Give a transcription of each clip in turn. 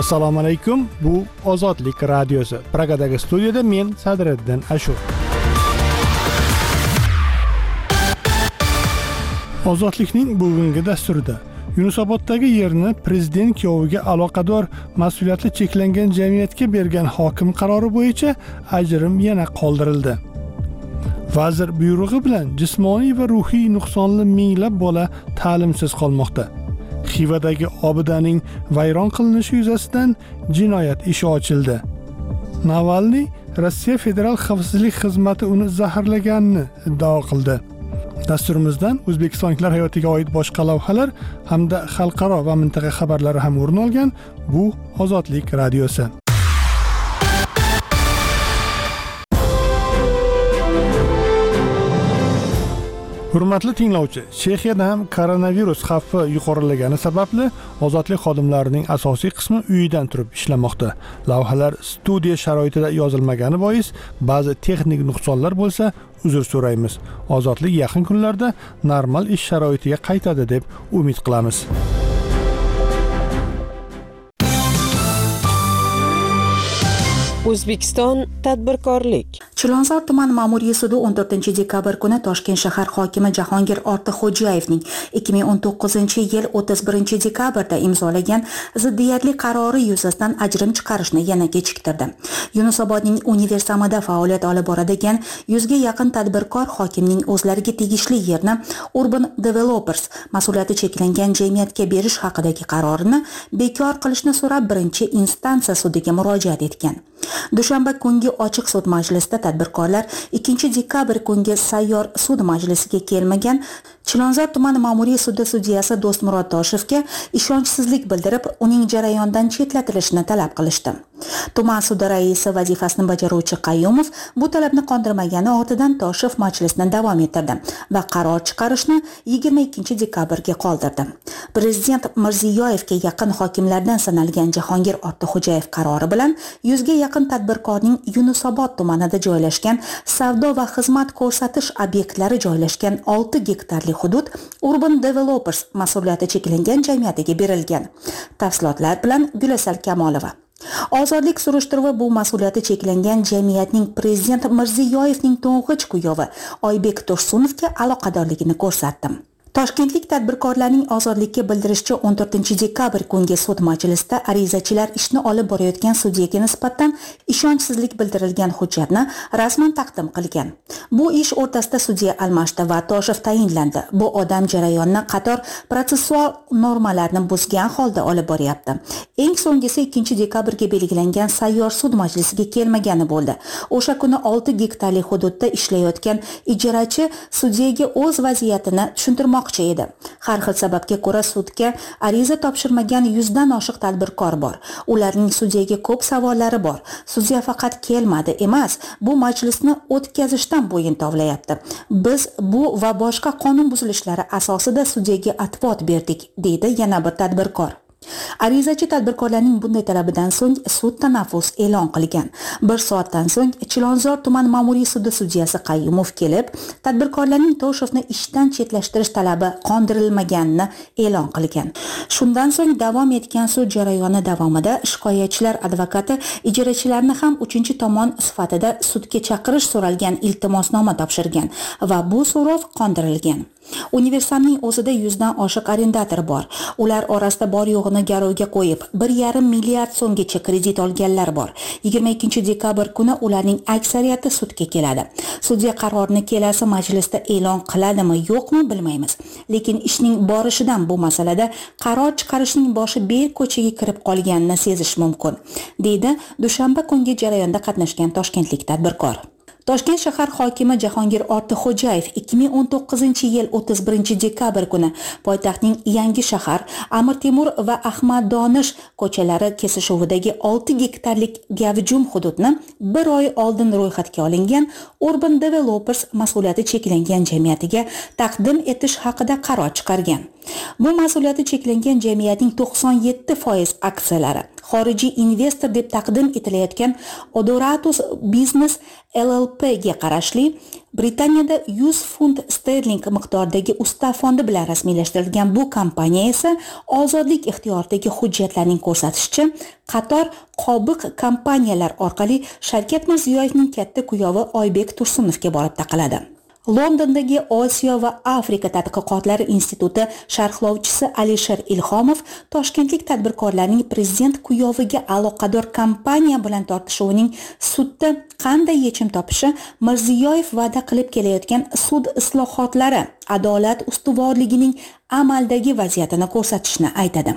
Assalomu alaykum. Bu Ozodlik radiosi. Pragadagi studiyada men Sadriddin Ashur. Ozodlikning bugungi dasturida Yunusoboddagi yerni prezident kuyoviga aloqador mas'uliyati cheklangan jamiyatga bergan hokim qarori bo'yicha ajrim yana qoldirildi. Vazir buyrug'i bilan jismoniy va ruhiy nuqsonli minglab bola ta'limsiz qolmoqda. Xivadagi obidaning vayron qilinishi yuzasidan jinoyat ishi ochildi. Navalniy Rossiya Federal xavfsizlik xizmati uni zaharlaganini iddao qildi. Dasturimizdan o'zbekistonliklar hayotiga oid boshqa lavhalar hamda xalqaro va mintaqa xabarlari ham o'rin olgan. Bu Ozodlik radiosi. Hurmatli tinglovchi, Chexiyada ham koronavirus xavfi yuqorilagani sababli ozodlik xodimlarining asosiy qismi uyidan turib ishlamoqda. Lavhalar studiya sharoitida yozilmagani bois ba'zi texnik nuqsonlar bo'lsa, uzr so'raymiz. Ozodlik yaqin kunlarda normal ish sharoitiga qaytadi deb umid qilamiz. O'zbekiston tadbirkorlik. Chilonzor tuman ma'muriy sudi 14-dekabr kuni Toshkent shahar hokimi Jahongir Ortiqxo'jayevning 2019-yil 31-dekabrda imzolagan ziddiyatli qarori yuzasidan ajrim chiqarishni yana kechiktirdi. Yunusobodning Universamida faoliyat olib boradigan 100 ga yaqin tadbirkor hokimning o'zlariga tegishli yerni Urban Developers mas'uliyati cheklangan jamiyatga berish haqidagi qarorini bekor qilishni so'rab birinchi instansiya sudiga murojaat etgan. Dushanba kungi ochiq sud majlisida tadbirkorlar 2-dekabr kungi sayyor sud majlisiga kelmagan Chilonzor tuman ma'muriy sudi sudyasi Do'stmurod Toshevga ishonchsizlik bildirib, uning jarayondan chetlatilishini talab qilishdi. Tuman sudi raisi vazifasini bajaruvchi Qayyumov bu talabni qondirmagani ortidan Toshev majlisni davom ettirdi va qaror chiqarishni 22-dekabrga qoldirdi. Prezident Mirziyoyevga yaqin hokimlardan sanalgan Jahongir Ortiqxo'jayev qarori bilan 100 ga yaqin tadbirkorning Yunusobod tumanida joylashgan savdo va xizmat ko'rsatish obyektlari joylashgan 6 gektarli hudud Urban Developers mas'uliyati cheklangan jamiyatiga berilgan. Tafsilotlar bilan Gulasal Kamolova. Ozodlik surishtiruvi bu mas'uliyati cheklangan jamiyatning prezident Mirziyoyevning to'ng'ich kuyovi Oybek Tursunovga aloqadorligini ko'rsatdi. Toshkentlik tadbirkorlarning ozodlikka bildirishicha 14-dekabr kungi sud majlisida arizachilar ishni olib borayotgan sudyaga nisbatan ishonchsizlik bildirilgan hujjatni rasman taqdim qilgan. Bu ish o'rtasida sudya almashdi va Toshev tayinlandi. Bu odam jarayonni qator protsessual normalarni buzgan holda olib boryapti. Eng so'nggisi 2-dekabrga belgilangan sayyor sud majlisiga kelmagani bo'ldi. O'sha kuni 6 gektarli hududda ishlayotgan ijarachi sudyaga o'z vaziyatini tushuntirmoqchi edi. Har xil sababga ko'ra sudga ariza topshirmagan 100 dan oshiq tadbirkor bor. Ularning sudyaga ko'p savollari bor. Sudya faqat kelmadi emas, bu majlisni o'tkazishdan bo'yin tovlayapti. Biz bu va boshqa qonun buzilishlari asosida sudyaga atvot berdik, deydi yana bir tadbirkor. Arizachi tadbirkorlarning bunday talabidan so'ng sud tanaffus e'lon qilgan. 1 soatdan so'ng Chilonzor tuman ma'muriy sudi sudyasi Qayyumov kelib, tadbirkorlarning Toshevni ishdan chetlashtirish talabi qondirilmaganini e'lon qilgan. Shundan so'ng davom etgan sud jarayoni davomida shikoyatchilar advokati ijarachilarni ham 3-tomon sifatida sudga chaqirish so'ralgan iltimosnoma topshirgan va bu so'rov qondirilgan. Universamning o'zida 100 dan oshiq arendator bor. Ular orasida bor yo'g'ini garovga qo'yib, 1,5 milliard so'mgacha kredit olganlar bor. 22-dekabr kuni ularning aksariyati sudga keladi. Sudya qarorini kelasi majlisda e'lon qiladimi, yo'qmi bilmaymiz. Lekin ishning borishidan bu masalada qaror chiqarishning boshi ber ko'chaga kirib qolganini sezish mumkin, deydi dushanba kungi jarayonda qatnashgan toshkentlik tadbirkor. Toshkent shahar hokimi Jahongir Ortiqxo'jayev 2019-yil 31-dekabr kuni poytaxtning Yangi shahar, Amir Temur va Ahmad Donish ko'chalari kesishuvidagi 6 gektarlik gavjum hududni 1 oy oldin ro'yxatga olingan Urban Developers mas'uliyati cheklangan jamiyatiga taqdim etish haqida qaror chiqargan. Bu mas'uliyati cheklangan jamiyatning 97% aksiyalari xorijiy investor deb taqdim etilayotgan Odoratus Business LLP ga qarashli Britaniyada 100 funt sterling miqdoridagi ustav fondi bilan rasmiylashtirilgan bu kompaniya esa ozodlik ixtiyoridagi hujjatlarning ko'rsatishicha qator qobiq kompaniyalar orqali Shavkat Mirziyoyevning katta kuyovi Oybek Tursunovga borib taqaladi. Londondagi Osiyo va Afrika tadqiqotlari instituti sharhlovchisi Alisher Ilhomov toshkentlik tadbirkorlarning prezident kuyoviga aloqador kompaniya bilan tortishuvining sudda qanday yechim topishi Mirziyoyev va'da qilib kelayotgan sud islohotlari adolat ustuvorligining amaldagi vaziyatini ko'rsatishini aytadi.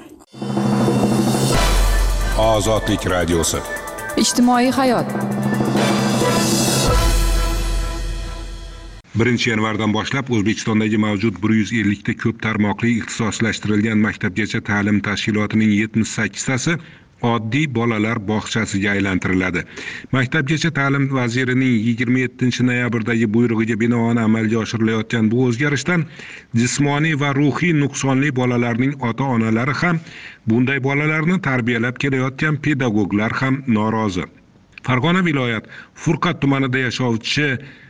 Ozodlik radiosi. Ijtimoiy hayot. 1 yanvardan boshlab O'zbekistondagi mavjud 150 ta ko'p tarmoqli ixtisoslashtirilgan maktabgacha ta'lim tashkilotining 78 tasi oddiy bolalar bog'chasiga aylantiriladi. Maktabgacha ta'lim vazirining 27 noyabrdagi buyrug'iga binoan amalga oshirilayotgan bu o'zgarishdan jismoniy va ruhiy nuqsonli bolalarning ota-onalari ham, bunday bolalarni tarbiyalab kelayotgan pedagoglar ham norozi. Farg'ona viloyat Furqat tumanida yashovchi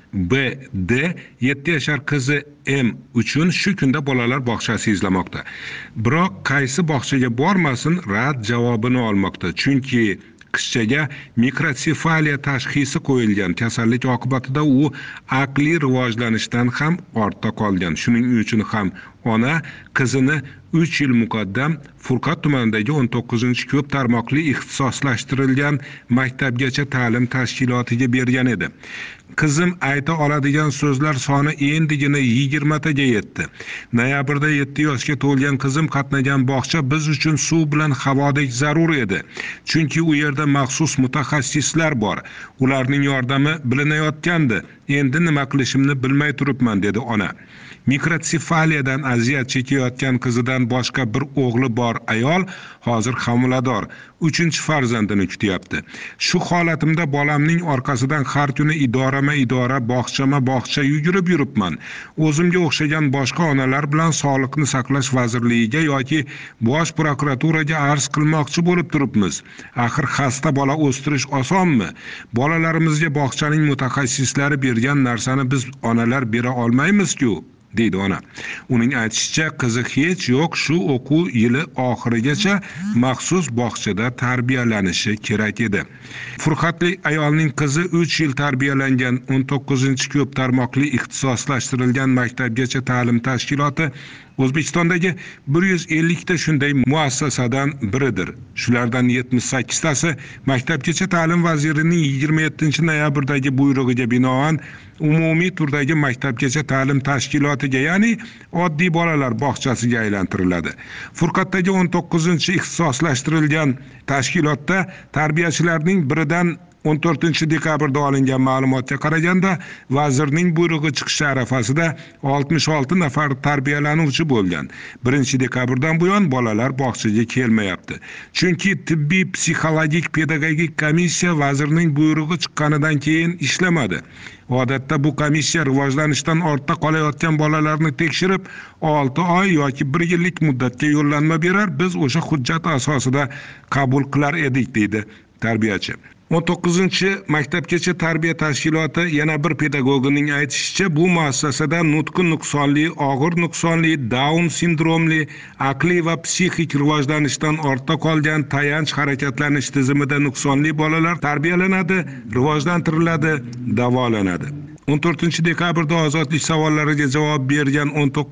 B.D. 7 yashar qizi M uchun shu kunda bolalar bog'chasi izlamoqda. Biroq qaysi bog'chaga bormasin rad javobini olmoqda. Chunki qizchaga mikrosefaliya tashxisi qo'yilgan. Kasallik oqibatida u aqliy rivojlanishdan ham ortda qolgan. Shuning uchun ham ona qizini 3 yil muqaddam Furqat tumanidagi 19-ko'p tarmoqli ixtisoslashtirilgan maktabgacha ta'lim tashkilotiga bergan edi. Qizim ayta oladigan so'zlar soni endigina 20 taga yetdi. Noyabrda 7 yoshga to'lgan qizim qatnagan bog'cha biz uchun suv bilan havodek zarur edi. Chunki u yerda maxsus mutaxassislar bor. Ularning yordami bilinayotgandi. Endi nima qilishimni bilmay turibman, dedi ona. Mikrosefaliyadan aziyat chekayotgan qizidan boshqa bir o'g'li bor ayol hozir homilador, 3-farzandini kutyapti. Shu holatimda bolamning orqasidan har kuni idora bog'cha yugurib yuribman. O'zimga o'xshagan boshqa onalar bilan Sog'liqni saqlash vazirligiga yoki bosh prokuraturaga arz qilmoqchi bo'lib turibmiz. Axir xasta bola o'stirish osonmi? Bolalarimizga bog'chaning mutaxassislari bergan narsani biz onalar bera olmaymiz-ku, deydi ona. Uning aytishicha, qizi hech yo'q shu o'quv yili oxirigacha maxsus bog'chada tarbiyalanishi kerak edi. Furqatli ayolning qizi 3 yil tarbiyalangan 19-ko'p tarmoqli ixtisoslashtirilgan maktabgacha ta'lim tashkiloti O'zbekistondagi 150 ta shunday muassasadan biridir. Shulardan 78 tasi maktabgacha ta'lim vazirining 27 noyabrdagi buyrug'iga binoan umumiy turdagi maktabgacha ta'lim tashkilotiga, ya'ni oddiy bolalar bog'chasiga aylantiriladi. Furqatdagi 19-ixtisoslashtirilgan tashkilotda tarbiyachilarning biridan 14 dekabrda olingan ma'lumotga qaraganda vazirning buyrug'i chiqishi arafasida 66 nafar tarbiyalanuvchi bo'lgan. 1 dekabrdan buyon bolalar bog'chaga kelmayapti. Chunki tibbiy, psixologik, pedagogik komissiya vazirning buyrug'i chiqqanidan keyin ishlamadi. Odatda bu komissiya rivojlanishdan ortda qolayotgan bolalarni tekshirib 6 oy yoki 1 yillik muddatga yo'llanma berar, biz o'sha hujjat asosida qabul qilar edik, deydi tarbiyachi. 19-maktabgacha tarbiya tashkiloti yana bir pedagogining aytishicha, bu muassasada nutqi nuqsonli, og'ir nuqsonli, Down sindromli, aqliy va psixik rivojlanishdan ortda qolgan, tayanch harakatlanish tizimida nuqsonli bolalar tarbiyalanadi, rivojlantiriladi, davolanadi. 14 dekabrda ozodlik savollariga javob bergan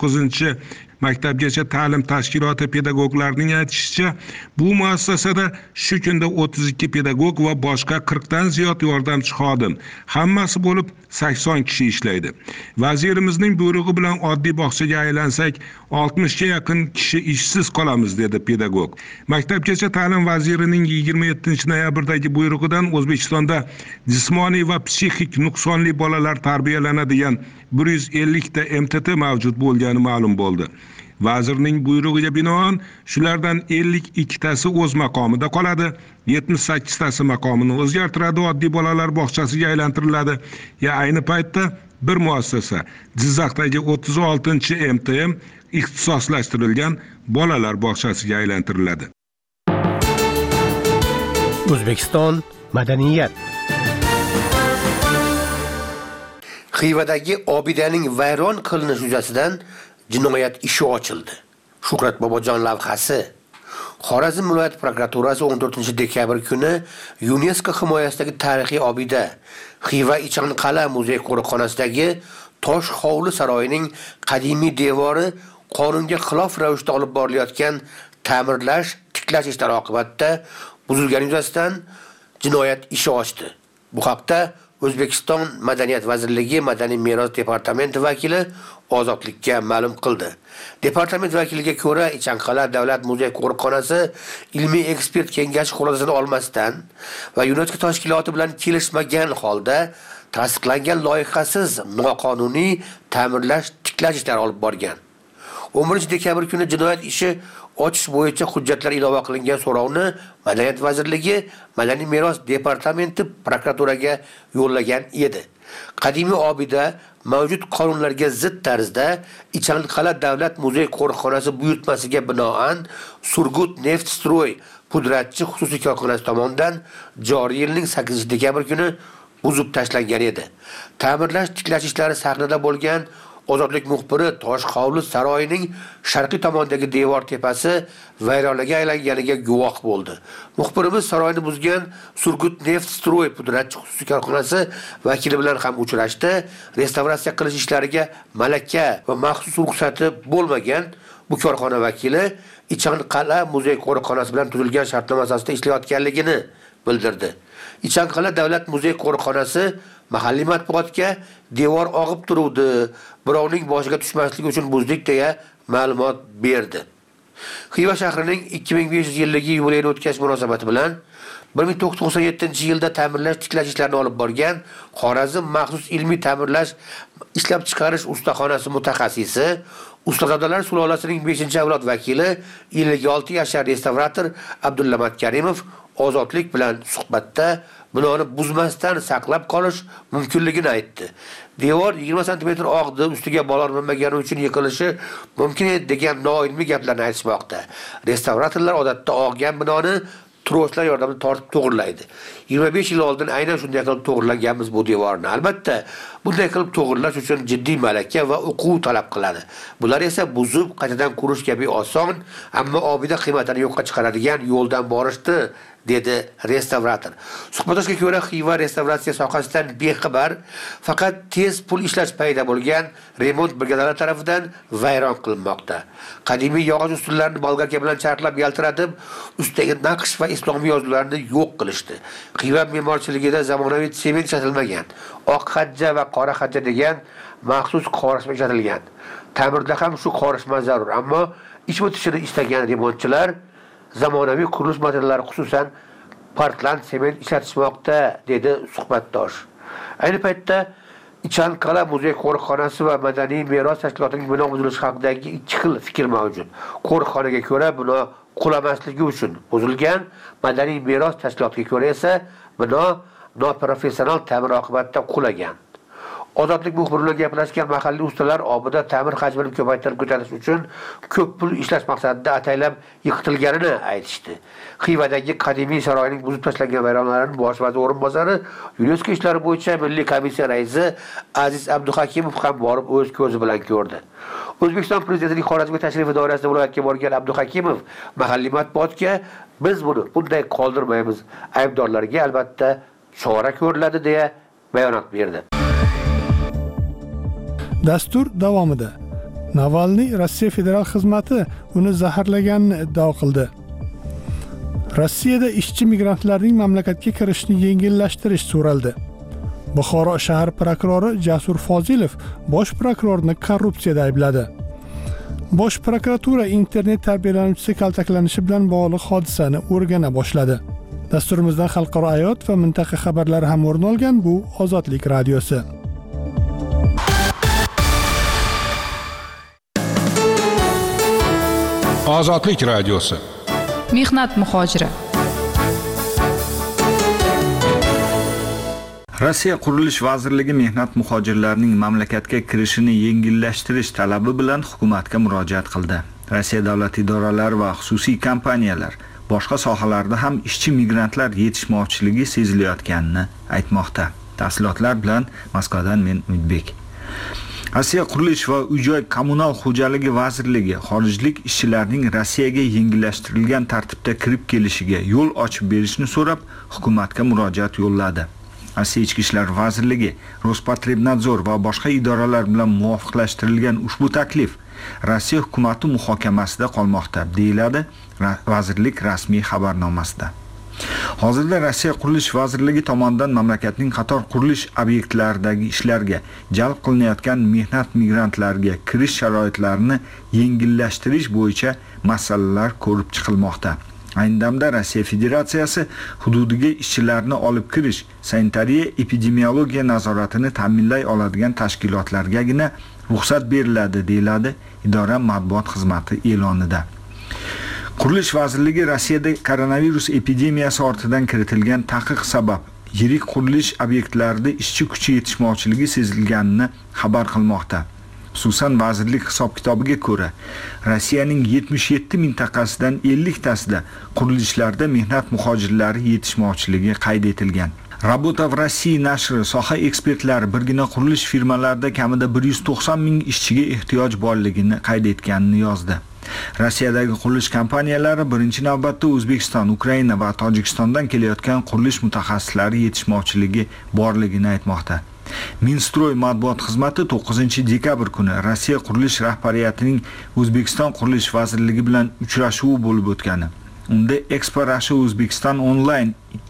19-maktabgacha ta'lim tashkiloti pedagoglarining aytishicha, bu muassasada shu kunda 32 pedagog va boshqa 40 dan ziyod yordamchi xodim, hammasi bo'lib 80 kishi ishlaydi. Vazirimizning buyrug'i bilan oddiy bog'chaga aylansak, 60 ga yaqin kishi ishsiz qolamiz, dedi pedagog. Maktabgacha ta'lim vazirining 27 noyabrdagi buyrug'idan O'zbekistonda jismoniy va psixik nuqsonli bolalar tarbiyalanadigan 150 ta MTT mavjud bo'lgani ma'lum bo'ldi. Vazirning buyrug'iga binoan shulardan 52 tasi o'z maqomida qoladi, 78 tasi maqomini o'zgartiradi, oddiy bolalar bog'chasiga aylantiriladi. Ayni paytda bir muassasa Jizzaxdagi 36-MTM ixtisoslashtirilgan bolalar bog'chasiga aylantiriladi. O'zbekiston madaniyat. Xivadagi obidaning vayron qilinishi yuzasidan jinoyat ishi ochildi. Shuhrat Bobojon lavhasi. Xorazm viloyat prokuraturasi 14-dekabr kuni UNESCO himoyasidagi tarixiy obida Xiva Ichanqal'a muzey qo'riqxonasidagi Tosh hovli saroyining qadimiy devori qonunga xilof ravishda olib borilayotgan ta'mirlash, tiklash ishlari oqibatida buzilgani yuzasidan jinoyat ishi ochdi. Bu haqda O'zbekiston Madaniyat vazirligi Madaniy meros departamenti vakili Ozodlikka ma'lum qildi. Departament vakiliga ko'ra, Ichanqal'a davlat muzey qo'riqxonasi ilmiy ekspert kengashi xulosasini olmasdan va UNESCO tashkiloti bilan kelishmagan holda tasdiqlangan loyihasiz noqonuniy ta'mirlash, tiklash ishlari olib borgan. 11-dekabr kuni jinoyat ishi ochish bo'yicha hujjatlar ilova qilingan so'rovni Madaniyat vazirligi Madaniy meros departamenti prokuraturaga yo'llagan edi. Qadimiy obida mavjud qonunlarga zid tarzda Ichanqal'a davlat muzey qo'riqxonasi buyurtmasiga binoan Surgut Neftstroy pudratchi xususiy korxonasi tomonidan joriy yilning 8-dekabr kuni buzib tashlangan edi. Ta'mirlash, tiklash ishlari sahnada bo'lgan Ozodlik muxbiri Tosh hovli saroyining sharqiy tomondagi devor tepasi vayronaga aylanganiga guvoh bo'ldi. Muxbirimiz saroyni buzgan Surgut Neftstroy pudratchi xususiy korxonasi vakili bilan ham uchrashdi. Restavratsiya qilish ishlariga malaka va maxsus ruxsati bo'lmagan bu korxona vakili Ichanqal'a muzey qo'riqxonasi bilan tuzilgan shartnoma asosida ishlayotganligini bildirdi. Ichanqal'a davlat muzey qo'riqxonasi mahalliy matbuotga devor og'ib turuvdi, birovning boshiga tushmasligi uchun buzdik deya ma'lumot berdi. Xiva shahrining 2500 yilligi yubileyini o'tkazish munosabati bilan 1997-yilda ta'mirlash, tiklash ishlarini olib borgan Xorazm maxsus ilmiy ta'mirlash ishlab chiqarish ustaxonasi mutaxassisi, Ustazodalar sulolasining 5-avlod vakili 56 yashar restavrator Abdullamat Karimov Ozodlik bilan suhbatda binoni buzmasdan saqlab qolish mumkinligini aytdi. Devor 20 sm og'di, ustiga balo minmagani uchun yiqilishi mumkin degan noilmiy gaplarni aytishmoqda. Restavratorlar odatda og'gan binoni troslar yordamida tortib to'g'irlaydi. 25 yil oldin aynan shunday qilib to'g'irlaganmiz bu devorni. Albatta, bunday qilib to'g'irlash uchun jiddiy malaka va o'quv talab qiladi. Bular esa buzib, qaytadan qurish kabi oson, ammo obida qiymatini yo'qqa chiqaradigan yo'ldan borishdi, dedi restavrator. Suhbatdoshga ko'ra, Xiva restavratsiya sohasidan bexabar, faqat tez pul ishlash payida bo'lgan remont brigadalari tomonidan vayron qilinmoqda. Qadimiy yog'och ustunlarni bolgarka bilan charxlab yaltiratib, ustidagi naqsh va islomiy yozuvlarni yo'q qilishdi. Xiva me'morchiligida zamonaviy sement ishlatilmagan, oq xajja va qora xajja degan maxsus qorishma ishlatilgan. Ta'mirda ham shu qorishma zarur, ammo ish o'tishini istagan remontchilar zamonaviy qurilish materiallari, xususan Portland sement ishlatishmoqda, dedi suhbatdosh. Ayni paytda Ichanqal'a muzey qo'riqxonasi va Madaniy meros tashkilotining bino buzilishi haqidagi ikki xil fikr mavjud. Qo'riqxonaga ko'ra bino qulamasligi uchun buzilgan, Madaniy meros tashkilotiga ko'ra esa bino noprofessional ta'mir oqibatida qulagan. Ozodlik muxbiri bilan gaplashgan mahalliy ustalar obida ta'mir hajmini ko'paytirib ko'tarish uchun ko'p pul ishlash maqsadida ataylab yiqitilganini aytishdi. Xivadagi qadimiy saroyning buzib tashlangan vayronlarining bosh vazir o'rinbosari, UNESCO ishlari bo'yicha milliy komissiya raisi Aziz Abduhakimov ham borib o'z ko'zi bilan ko'rdi. O'zbekiston prezidentining Xorazmga tashrifi doirasida viloyatga borgan Abduhakimov mahalliy matbuotga biz buni bunday qoldirmaymiz, aybdorlarga albatta chora ko'riladi deya bayonot berdi. Dastur davomida Navalniy Rossiya federal xizmati uni zaharlaganini iddao qildi. Rossiyada ishchi migrantlarning mamlakatga kirishni yengillashtirish so'raldi. Buxoro shahar prokurori Jasur Fozilov bosh prokurorni korrupsiyada aybladi. Bosh prokuratura internet tarbiyalanuvchisi kaltaklanishi bilan bog'liq hodisani o'rgana boshladi. Dasturimizdan xalqaro hayot va mintaqa xabarlari ham o'rin olgan bu Ozodlik radiosi. Ozodlik radiosi. Mehnat muhojiri. Rossiya Qurilish vazirligi mehnat muhojirlarining mamlakatga kirishini yengillashtirish talabi bilan hukumatga murojaat qildi. Rossiya davlat idoralari va xususiy kompaniyalar boshqa sohalarda ham ishchi migrantlar yetishmovchiligi sezilayotganini aytmoqda. Tafsilotlar bilan Moskvadan men Umidbek. Rossiya Qurilish va uy-joy kommunal xo'jaligi vazirligi xorijlik ishchilarning Rossiyaga yengillashtirilgan tartibda kirib kelishiga yo'l ochib berishni so'rab hukumatga murojaat yo'lladi. Rossiya Ichki ishlar vazirligi, Rospotrebnadzor va boshqa idoralar bilan muvofiqlashtirilgan ushbu taklif Rossiya hukumati muhokamasida qolmoqda, deyiladi vazirlik rasmiy xabarnomasida. Hozirda Rossiya Qurilish vazirligi tomonidan mamlakatning qator qurilish obyektlaridagi ishlarga jalb qilinayotgan mehnat migrantlarga kirish sharoitlarini yengillashtirish bo'yicha masalalar ko'rib chiqilmoqda. Ayni damda Rossiya Federatsiyasi hududiga ishchilarni olib kirish, sanitariya epidemiologiya nazoratini ta'minlay oladigan tashkilotlargagina ruxsat beriladi, deyiladi idora matbuot xizmati e'lonida. Qurilish vazirligi Rossiyada koronavirus epidemiyasi ortidan kiritilgan taqiq sabab yirik qurilish obyektlarida ishchi kuchi yetishmovchiligi sezilganini xabar qilmoqda. Xususan vazirlik hisob-kitobiga ko'ra, Rossiyaning 77 mintaqasidan 50 tasida qurilishlarda mehnat muhojirlari yetishmovchiligi qayd etilgan. Rabota v Rossiya nashri soha ekspertlari birgina qurilish firmalarida kamida 190 ming ishchiga ehtiyoj borligini qayd etganini yozdi. Rossiyadagi qurilish kompaniyalari birinchi navbatda O'zbekiston, Ukraina va Tojikistondan kelayotgan qurilish mutaxassislari yetishmovchiligi borligini aytmoqda. Minstroy matbuot xizmati 9-dekabr kuni Rossiya qurilish rahbariyatining O'zbekiston qurilish vazirligi bilan uchrashuvi bo'lib o'tgani. Unda Expo Russia O'zbekiston Online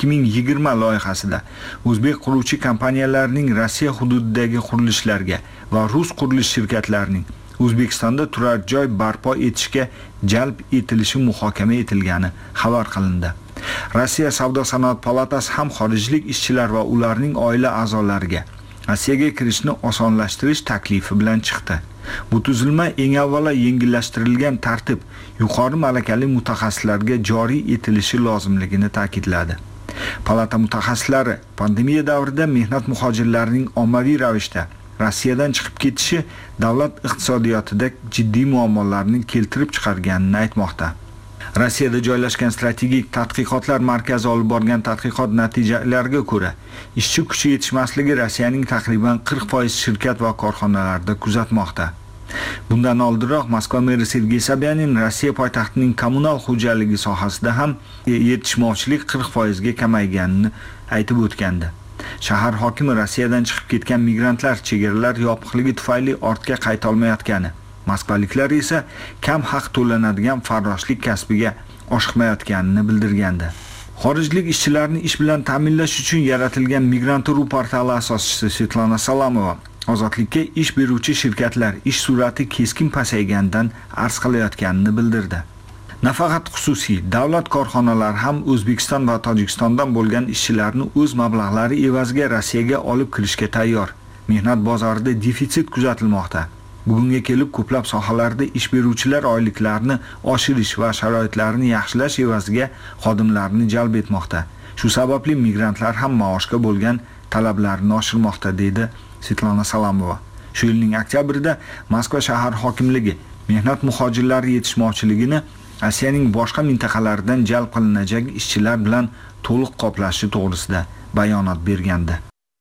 2020 loyihasida o'zbek quruvchi kompaniyalarining Rossiya hududidagi qurilishlarga va rus qurilish shirkatlarining O'zbekistonda turar joy barpo etishga jalb etilishi muhokama etilgani xabar qilindi. Rossiya Savdo-sanoat palatasi ham xorijlik ishchilar va ularning oila a'zolariga Rossiyaga kirishni osonlashtirish taklifi bilan chiqdi. Bu tuzilma eng avvalo yengillashtirilgan tartib yuqori malakali mutaxassislarga joriy etilishi lozimligini ta'kidladi. Palata mutaxassislari pandemiya davrida mehnat muhojirlarining ommaviy ravishda Rossiyadan chiqib ketishi davlat iqtisodiyotida jiddiy muammolarni keltirib chiqarganini aytmoqda. Rossiyada joylashgan strategik tadqiqotlar markazi olib borgan tadqiqot natijalariga ko'ra, ishchi kuchi yetishmasligi Rossiyaning taqriban 40% shirkat va korxonalarida kuzatmoqda. Bundan oldinroq Moskva meri Sergey Sobyanin Rossiya poytaxtining kommunal xo'jaligi sohasida ham yetishmovchilik 40% ga kamayganini aytib o'tgandi. Shahar hokimi Rossiyadan chiqib ketgan migrantlar chegaralar yopiqligi tufayli ortga qayta olmayotgani, moskvaliklar esa kam haq to'lanadigan farroshlik kasbiga oshiqmayotganini bildirgandi. Xorijlik ishchilarni ish bilan ta'minlash uchun yaratilgan Migrant.ru portali asoschisi Svetlana Salamova ozodlikka ish beruvchi shirkatlar ish sur'ati keskin pasaygandan arz qilayotganini bildirdi. Nafaqat xususiy, davlat korxonalari ham O'zbekiston va Tojikistondan bo'lgan ishchilarni o'z mablag'lari evaziga Rossiyaga olib kirishga tayyor. Mehnat bozorida defitsit kuzatilmoqda. Bugunga kelib ko'plab sohalarda ish beruvchilar oyliklarini oshirish va sharoitlarini yaxshilash evaziga xodimlarni jalb etmoqda. Shu sababli migrantlar ham maoshga bo'lgan talablarini oshirmoqda, dedi Svetlana Salamova. Shu yilning oktyabrida Moskva shahar hokimligi mehnat muhojirlari yetishmovchiligini Rossiyaning boshqa mintaqalaridan jalb qilinajak ishchilar bilan to'liq qoplashi to'g'risida bayonot bergandi.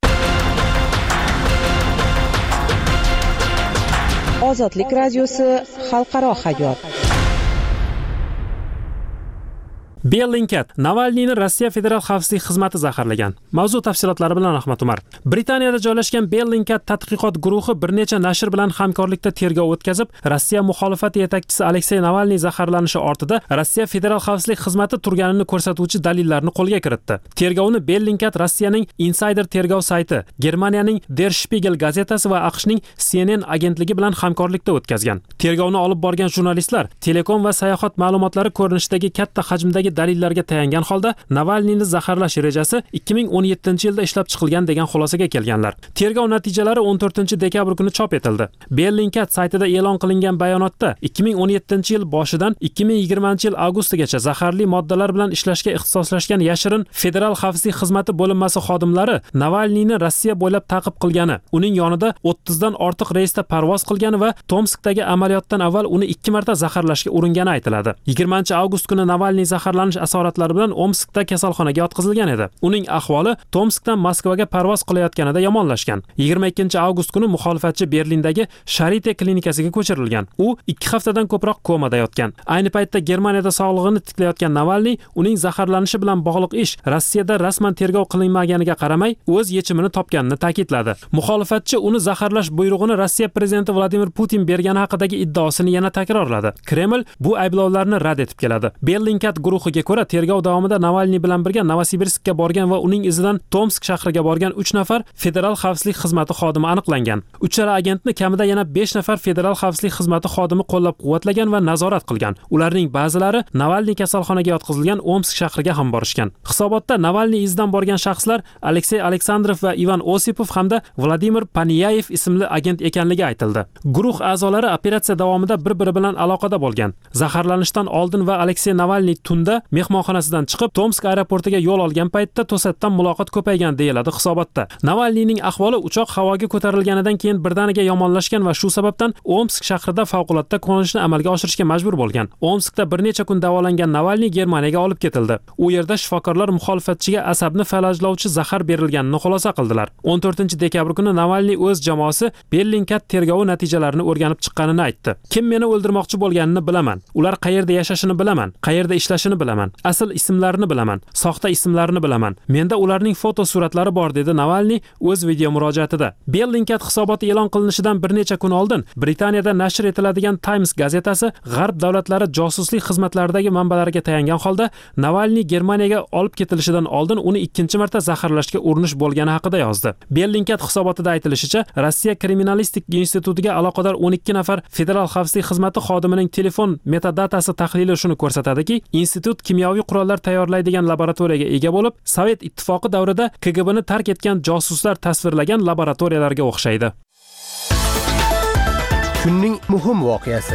Ozodlik radiosi xalqaro hayot. Bellingcat Navalniyni Rossiya Federal xavfsizlik xizmati zaharlagan. Mavzu tafsilotlari bilan Ahmad Umar. Britaniyada joylashgan Bellingcat tadqiqot guruhi bir necha nashr bilan hamkorlikda tergov o'tkazib, Rossiya muxolifati yetakchisi Aleksey Navalniy zaharlanishi ortida Rossiya Federal xavfsizlik xizmati turganini ko'rsatuvchi dalillarni qo'lga kiritdi. Tergovni Bellingcat Rossiyaning Insider tergov sayti, Germaniyaning Der Spiegel gazetasi va AQShning CNN agentligi bilan hamkorlikda o'tkazgan. Tergovni olib borgan jurnalistlar telekom va sayohat ma'lumotlari ko'rinishidagi katta hajmdagi dalillarga tayangan holda Navalniyni zaharlash rejasi 2017-yilda ishlab chiqilgan degan xulosaga kelganlar. Tergov natijalari 14-dekabr kuni chop etildi. Bellingcat saytida e'lon qilingan bayonotda 2017-yil boshidan 2020-yil avgustigacha zaharli moddalar bilan ishlashga ixtisoslashgan yashirin Federal xavfsizlik xizmati bo'linmasi xodimlari Navalniyni Rossiya bo'ylab ta'qib qilgani, uning yonida 30 dan ortiq reysda parvoz qilgani va Tomskdagi amaliyotdan avval uni 2 marta zaharlashga uringani aytiladi. 20-avgust kuni Navalniy zaharlanishi zaharlanish asoratlari bilan Omskda kasalxonaga yotqizilgan edi. Uning ahvoli Tomskdan Moskvaga parvoz qilayotganida yomonlashgan. 22-avgust kuni muxolifatchi Berlindagi Sharite klinikasiga ko'chirilgan. U 2 haftadan ko'proq komada yotgan. Ayni paytda Germaniyada sog'lig'ini tiklayotgan Navalniy uning zaharlanishi bilan bog'liq ish Rossiyada rasman tergov qilinmaganiga qaramay o'z yechimini topganini ta'kidladi. Muxolifatchi uni zaharlash buyrug'ini Rossiya prezidenti Vladimir Putin bergani haqidagi iddaosini yana takrorladi. Kreml bu ayblovlarni rad etib keladi. Bellingcat guruhiga ko'ra, tergov davomida Navalniy bilan birga Novosibirskka borgan va uning izidan Tomsk shahriga borgan 3 nafar federal xavfsizlik xizmati xodimi aniqlangan. Uchala agentni kamida yana 5 nafar federal xavfsizlik xizmati xodimi qo'llab-quvvatlagan va nazorat qilgan. Ularning ba'zilari Navalniy kasalxonaga yotqizilgan Omsk shahriga ham borishgan. Hisobotda Navalniy izidan borgan shaxslar Aleksey Aleksandrov va Ivan Osipov hamda Vladimir Paniyayev ismli agent ekanligi aytildi. Guruh a'zolari operatsiya davomida bir-biri bilan aloqada bo'lgan. Zaharlanishdan oldin va Aleksey Navalniy tunda mehmonxonasidan chiqib Tomsk aeroportiga yo'l olgan paytda to'satdan muloqot ko'paygan deyiladi hisobotda. Navalniyning ahvoli uchoq havoga ko'tarilganidan keyin birdaniga yomonlashgan va shu sababdan Omsk shahrida favqulodda qo'nishni amalga oshirishga majbur bo'lgan. Omskda bir necha kun davolangan Navalniy Germaniyaga olib ketildi. U yerda shifokorlar muxolifatchiga asabni falajlovchi zahar berilganini xulosa qildilar. 14-dekabr kuni Navalniy o'z jamoasi Bellingcat tergovi natijalarini o'rganib chiqqanini aytdi. Kim meni o'ldirmoqchi bo'lganini bilaman. Ular qayerda yashashini bilaman, qayerda ishlashini bilaman, asl ismlarini bilaman, soxta ismlarini bilaman. Menda ularning foto suratlari bor dedi Navalniy o'z video murojaatida. Bellingcat hisoboti e'lon qilinishidan bir necha kun oldin Britaniyada nashr etiladigan Times gazetasi G'arb davlatlari josuslik xizmatlaridagi manbalariga tayangan holda Navalniy Germaniyaga olib ketilishidan oldin uni 2-marta zaharlashga urinish bo'lgani haqida yozdi. Bellingcat hisobotida aytilishicha, Rossiya kriminalistik institutiga aloqador 12 nafar federal xavfsizlik xizmati xodimining telefon metadatasi tahlili shuni ko'rsatadiki, institut kimyoviy qurollar tayyorlaydigan laboratoriyaga ega bo'lib, Sovet ittifoqi davrida KGBni tark etgan josuslar tasvirlagan laboratoriyalarga o'xshaydi. Kunning muhim voqeasi.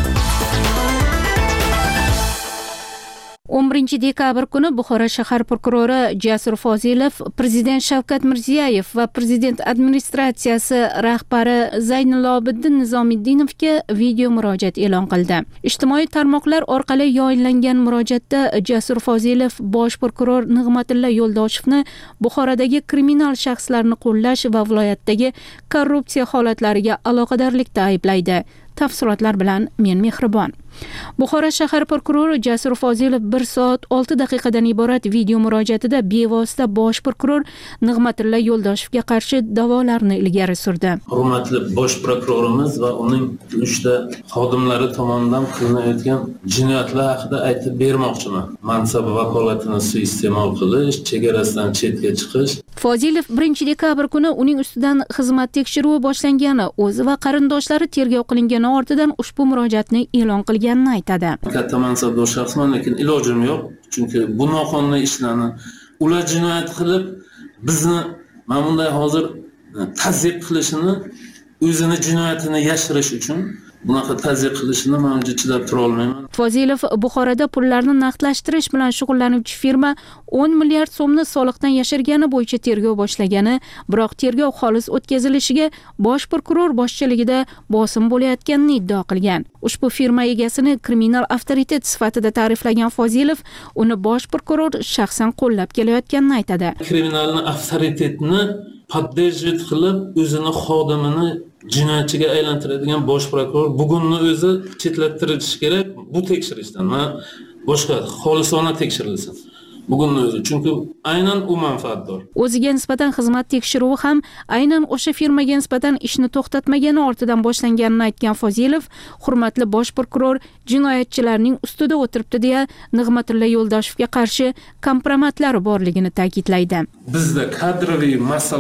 11-dekabr kuni Buxoro shahar prokurori Jasur Fozilov prezident Shavkat Mirziyoyev va prezident administratsiyasi rahbari Zaynalobiddin Nizomiddinovga video murojaat e'lon qildi. Ijtimoiy tarmoqlar orqali yoyinlangan murojaatda Jasur Fozilov bosh prokuror Nig'matilla Yo'ldoshevni Buxorodagi kriminal shaxslarni qo'llash va viloyatdagi korrupsiya holatlariga aloqadorlikda ayblaydi. Tafsilotlar bilan men Mehribon. Buxoro shahar prokurori Jasur Fozilov 1 soat 6 daqiqadan iborat video murojaatida bevosita bosh prokuror Nig'matilla Yo'ldoshevga qarshi da'volarni ilgari surdi. Hurmatli bosh prokurorimiz va uning 3 ta xodimlari tomonidan qilinayotgan jinoyatlar haqida aytib bermoqchiman. Mansab vakolatini suiiste'mol qilish, chegarasidan chetga chiqish. Fozilov 1-dekabr kuni uning ustidan xizmat tekshiruvi boshlangani, o'zi va qarindoshlari tergov qilingani ortidan ushbu murojaatni e'lon qilganini aytadi. Katta mansabdor shaxsman, lekin ilojim yo'q, chunki bu noqonuniy ishlarni ular jinoyat qilib bizni mana bunday hozir tazyiq qilishini, o'zini jinoyatini yashirish uchun bunaqa tazyiq qilishini men chidab tura olmayman. Fozilov Buxoroda pullarni naqdlashtirish bilan shug'ullanuvchi firma 10 milliard so'mni soliqdan yashirgani bo'yicha tergov boshlagani, biroq tergov xolis o'tkazilishiga bosh prokuror boshchiligida bosim bo'layotganini iddao qilgan. Ushbu firma egasini kriminal avtoritet sifatida ta'riflagan Fozilov uni bosh prokuror shaxsan qo'llab kelayotganini aytadi. Kriminalni avtoritetni poddерживать qilib o'zini xodimini jinoyatchiga aylantiradigan bosh prokuror bugunni o'zi chetlattirilishi kerak bu tekshirishdan. Men boshqa xolisona tekshirilsin. Bugunni o'zi, chunki aynan u manfaatdor. O'ziga nisbatan xizmat tekshiruvi ham aynan o'sha firmaga nisbatan ishni to'xtatmagani ortidan boshlanganini aytgan Fozilov, hurmatli bosh prokuror jinoyatchilarning ustida o'tiribdi deya Nig'matilla Yo'ldoshevga qarshi kompromatlari borligini ta'kidlaydi. Bizda kadroviy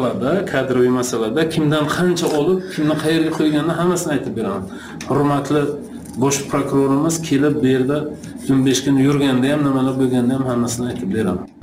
masalada kimdan qancha olib, kimni qayerga qo'yganini hammasini aytib beraman. Hurmatli bosh prokurorimiz kelib bu yerda 15 kun yurganda ham nimalar bo'lganda ham hammasini aytib beraman.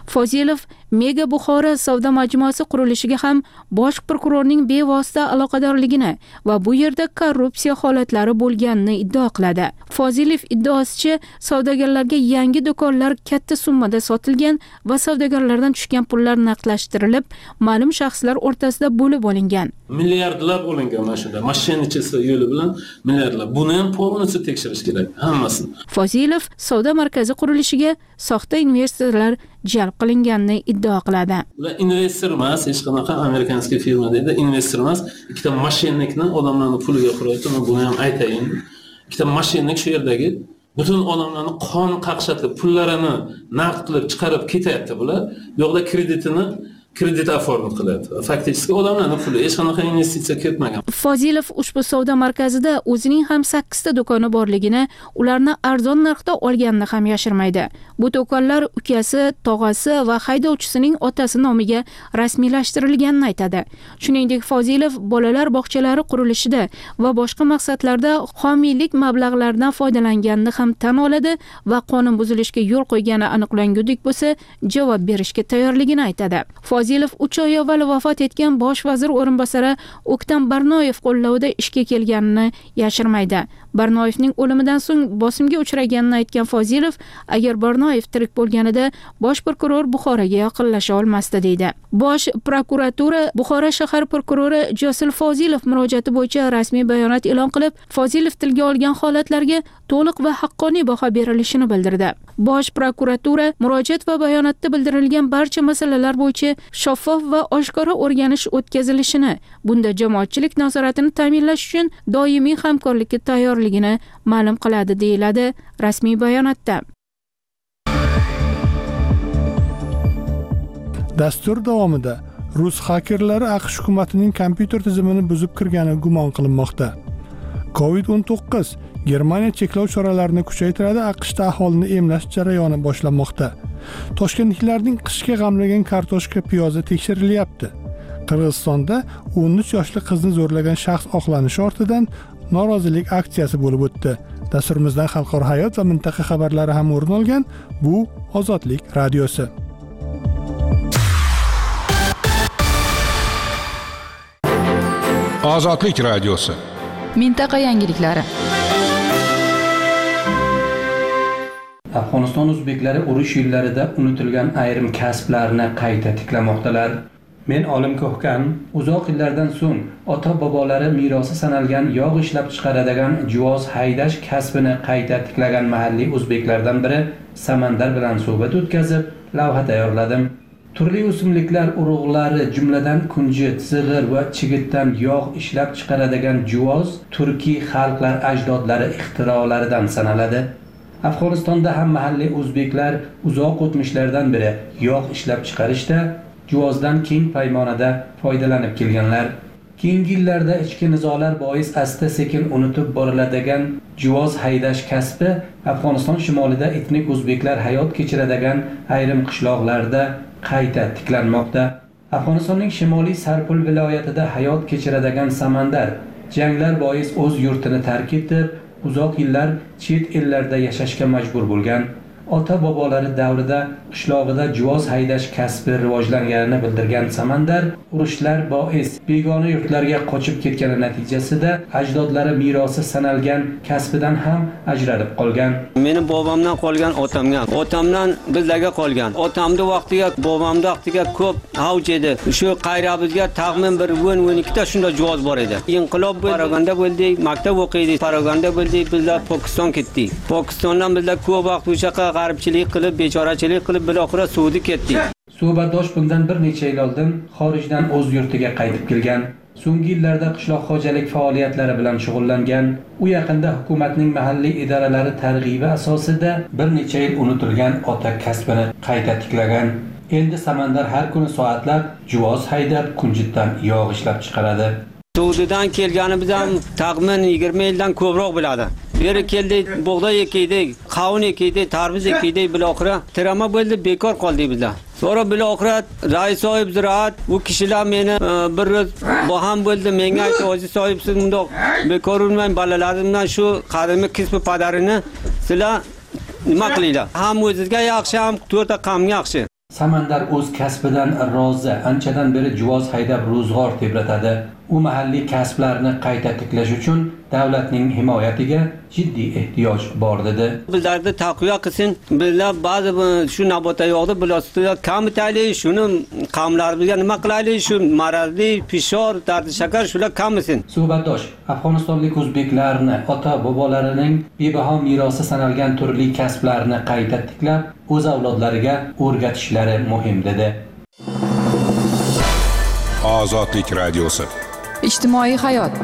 Fozilov Mega Buxoro savdo majmuasi qurilishiga ham bosh prokurorning bevosita aloqadorligini va bu yerda korrupsiya holatlari bo'lganini iddao qiladi. Fozilov iddaosicha savdogarlarga yangi do'konlar katta summada sotilgan va savdogarlardan tushgan pullar naqdlashtirilib, ma'lum shaxslar o'rtasida bo'lib olingan. Milliardlar olingan mana shunda mashinachilar yo'li bilan milliardlar. Buni ham polnisi tekshirish kerak, hammasini. Fozilov savdo markazi qurilishiga soxta investorlar jalb qilinganini iddao qiladi. Ular investor emas, hech qanaqa amerikanskiy firma deydi, investor emas. Ikkita mashinnikni odamlarning puliga qurayotgan, buni ham aytayin. Ikkita mashinnik shu yerdagi butun odamlarni qon qaqshatib, pullarini naqd qilib chiqarib ketyapti bular. Bu yoqda kredit oformit qilyapti. Faktiski odamlarning puli hech qanaqa investitsiya ketmagan. Fozilov ushbu savdo markazida o'zining ham 8 ta do'koni borligini, ularni arzon narxda olganini ham yashirmaydi. Bu do'konlar ukasi, tog'asi va haydovchisining otasi nomiga rasmiylashtirilganini aytadi. Shuningdek, Fozilov bolalar bog'chalari qurilishida va boshqa maqsadlarda homiylik mablag'laridan foydalanganini ham tan oladi va qonun buzilishiga yo'l qo'ygani aniqlangudik bo'lsa, javob berishga tayyorligini aytadi. Fozilov 3 oy avval vafot etgan bosh vazir o'rinbosari O'ktam Barnoyev qo'llovida ishga kelganini yashirmaydi. Barnoyevning o'limidan so'ng bosimga uchraganini aytgan Fozilov, agar Barnoyev tirik bo'lganida bosh prokuror Buxoroga yaqinlasha olmasdi deydi. Bosh prokuratura Buxoro shahar prokurori Josil Fozilov murojaati bo'yicha rasmiy bayonot e'lon qilib, Fozilov tilga olgan holatlarga to'liq va haqqoniy baho berilishini bildirdi. Bosh prokuratura murojaat va bayonotda bildirilgan barcha masalalar bo'yicha shaffof va oshkora o'rganish o'tkazilishini, bunda jamoatchilik nazoratini ta'minlash uchun doimiy hamkorlikka tayyorligini ma'lum qiladi, deyiladi rasmiy bayonotda. Dastur davomida rus xakerlari AQSh hukumatining kompyuter tizimini buzib kirgani gumon qilinmoqda. COVID-19 Germaniya cheklov choralarini kuchaytiradi, AQShda aholini emlash jarayoni boshlanmoqda. Toshkentliklarning qishga g'amlagan kartoshka, piyozi tekshirilyapti. Qirg'izistonda 13 yoshli qizni zo'rlagan shaxs oqlanishi ortidan norozilik aksiyasi bo'lib o'tdi. Dasturimizdan xalqaro hayot va mintaqa xabarlari ham o'rin olgan. Bu Ozodlik radiosi. Ozodlik radiosi. Mintaqa yangiliklari. Afg'oniston o'zbeklari urush yillarida unutilgan ayrim kasblarni qayta tiklamoqdalar. Men Olim Ko'hkan uzoq yillardan so'ng ota-bobolari merosi sanalgan yog' ishlab chiqaradigan juvoz haydash kasbini qayta tiklagan mahalliy o'zbeklardan biri Samandar bilan suhbat o'tkazib, lavha tayyorladim. Turli o'simliklar urug'lari, jumladan kunjut, zig'ir va chigitdan yog' ishlab chiqaradigan juvoz turkiy xalqlar ajdodlari ixtirolaridan sanaladi. Afg'onistonda ham mahalliy o'zbeklar uzoq o'tmishlardan beri yog' ishlab chiqarishda juvozdan keng paymonada foydalanib kelganlar. Keyingi yillarda ichki nizolar bois asta-sekin unutib boriladigan juvoz haydash kasbi Afg'oniston shimolida etnik o'zbeklar hayot kechiradigan ayrim qishloqlarda qayta tiklanmoqda. Afg'onistonning shimoliy Sarpul viloyatida hayot kechiradigan Samandar janglar bois o'z yurtini tark etib, uzoq yillar chet ellarda yashashga majbur bo'lgan. Ota-bobolari davrida qishlog'ida juvoz haydash kasbi rivojlanganini bildirgan Samandar urushlar bois begona yurtlarga qochib ketgani natijasida ajdodlari merosi sanalgan kasbidan ham ajralib qolgan. Meni bobomdan qolgan otamdan bizlarga qolgan. Otamning vaqtiga, bobomning vaqtiga ko'p avj edi. Shu qayrabizga taxmin bir 12 ta shunda juvoz bor edi. Inqilob Paraganda bo'ldik, maktab o'qiydik. Paraganda bo'ldik, bizlar Pokiston ketdik. Pokistondan bizlar ko'p vaqt o'shaqa g'arbchilik qilib, bechorachilik qilib, biroqra Saudiya ketdik. Suhbatdosh bundan bir necha yil oldin xorijdan o'z yurtiga qaytib kelgan. So'nggi yillarda qishloq xo'jalik faoliyatlari bilan shug'ullangan. U yaqinda hukumatning mahalliy idoralari targ'ibi asosida bir necha yil unutilgan ota kasbini qayta tiklagan. Endi Samandar har kuni soatlab juvoz haydab, kunjutdan yog' ishlab chiqaradi. Saudiyadan kelganimiz ham taxmin 20 yildan ko'proq bo'ladi. Beri keldik, bug'doy ekdik, qavun ekdik, tarvuz ekdik, biloqra tirama bo'ldi, bekor qoldik bizlar. Sonra biloqra rais sohib ziroat, u kishilar meni bir baham bo'ldi, menga aytdi, "Ozi sohibsiz bundoq bekor urmang, balalarimdan shu qadimiy kasb padarini sizlar nima qilinglar? Ham o'zingizga yaxshi, ham to'rtta qavmga yaxshi. Samandar o'z kasbidan rozi, anchadan beri juvoz haydab ro'zg'or tebratadi. U mahalliy kasblarni qayta tiklash uchun davlatning himoyatiga jiddiy ehtiyoj bor dedi. Bizlarda taqviyo qilsin, bizlar ba'zi shu nabota yo'qdi, bular kamitaylik, shuni qavmlarimizga nima qilaylik, shu marazli, pishor, dardi shakar shular kammisin. Suhbatdosh Afg'onistonlik o'zbeklarni ota-bobolarining bebaho merosi sanalgan turli kasblarni qayta tiklab, o'z avlodlariga o'rgatishlari muhim dedi. Ozodlik radiosi. Ijtimoiy hayot.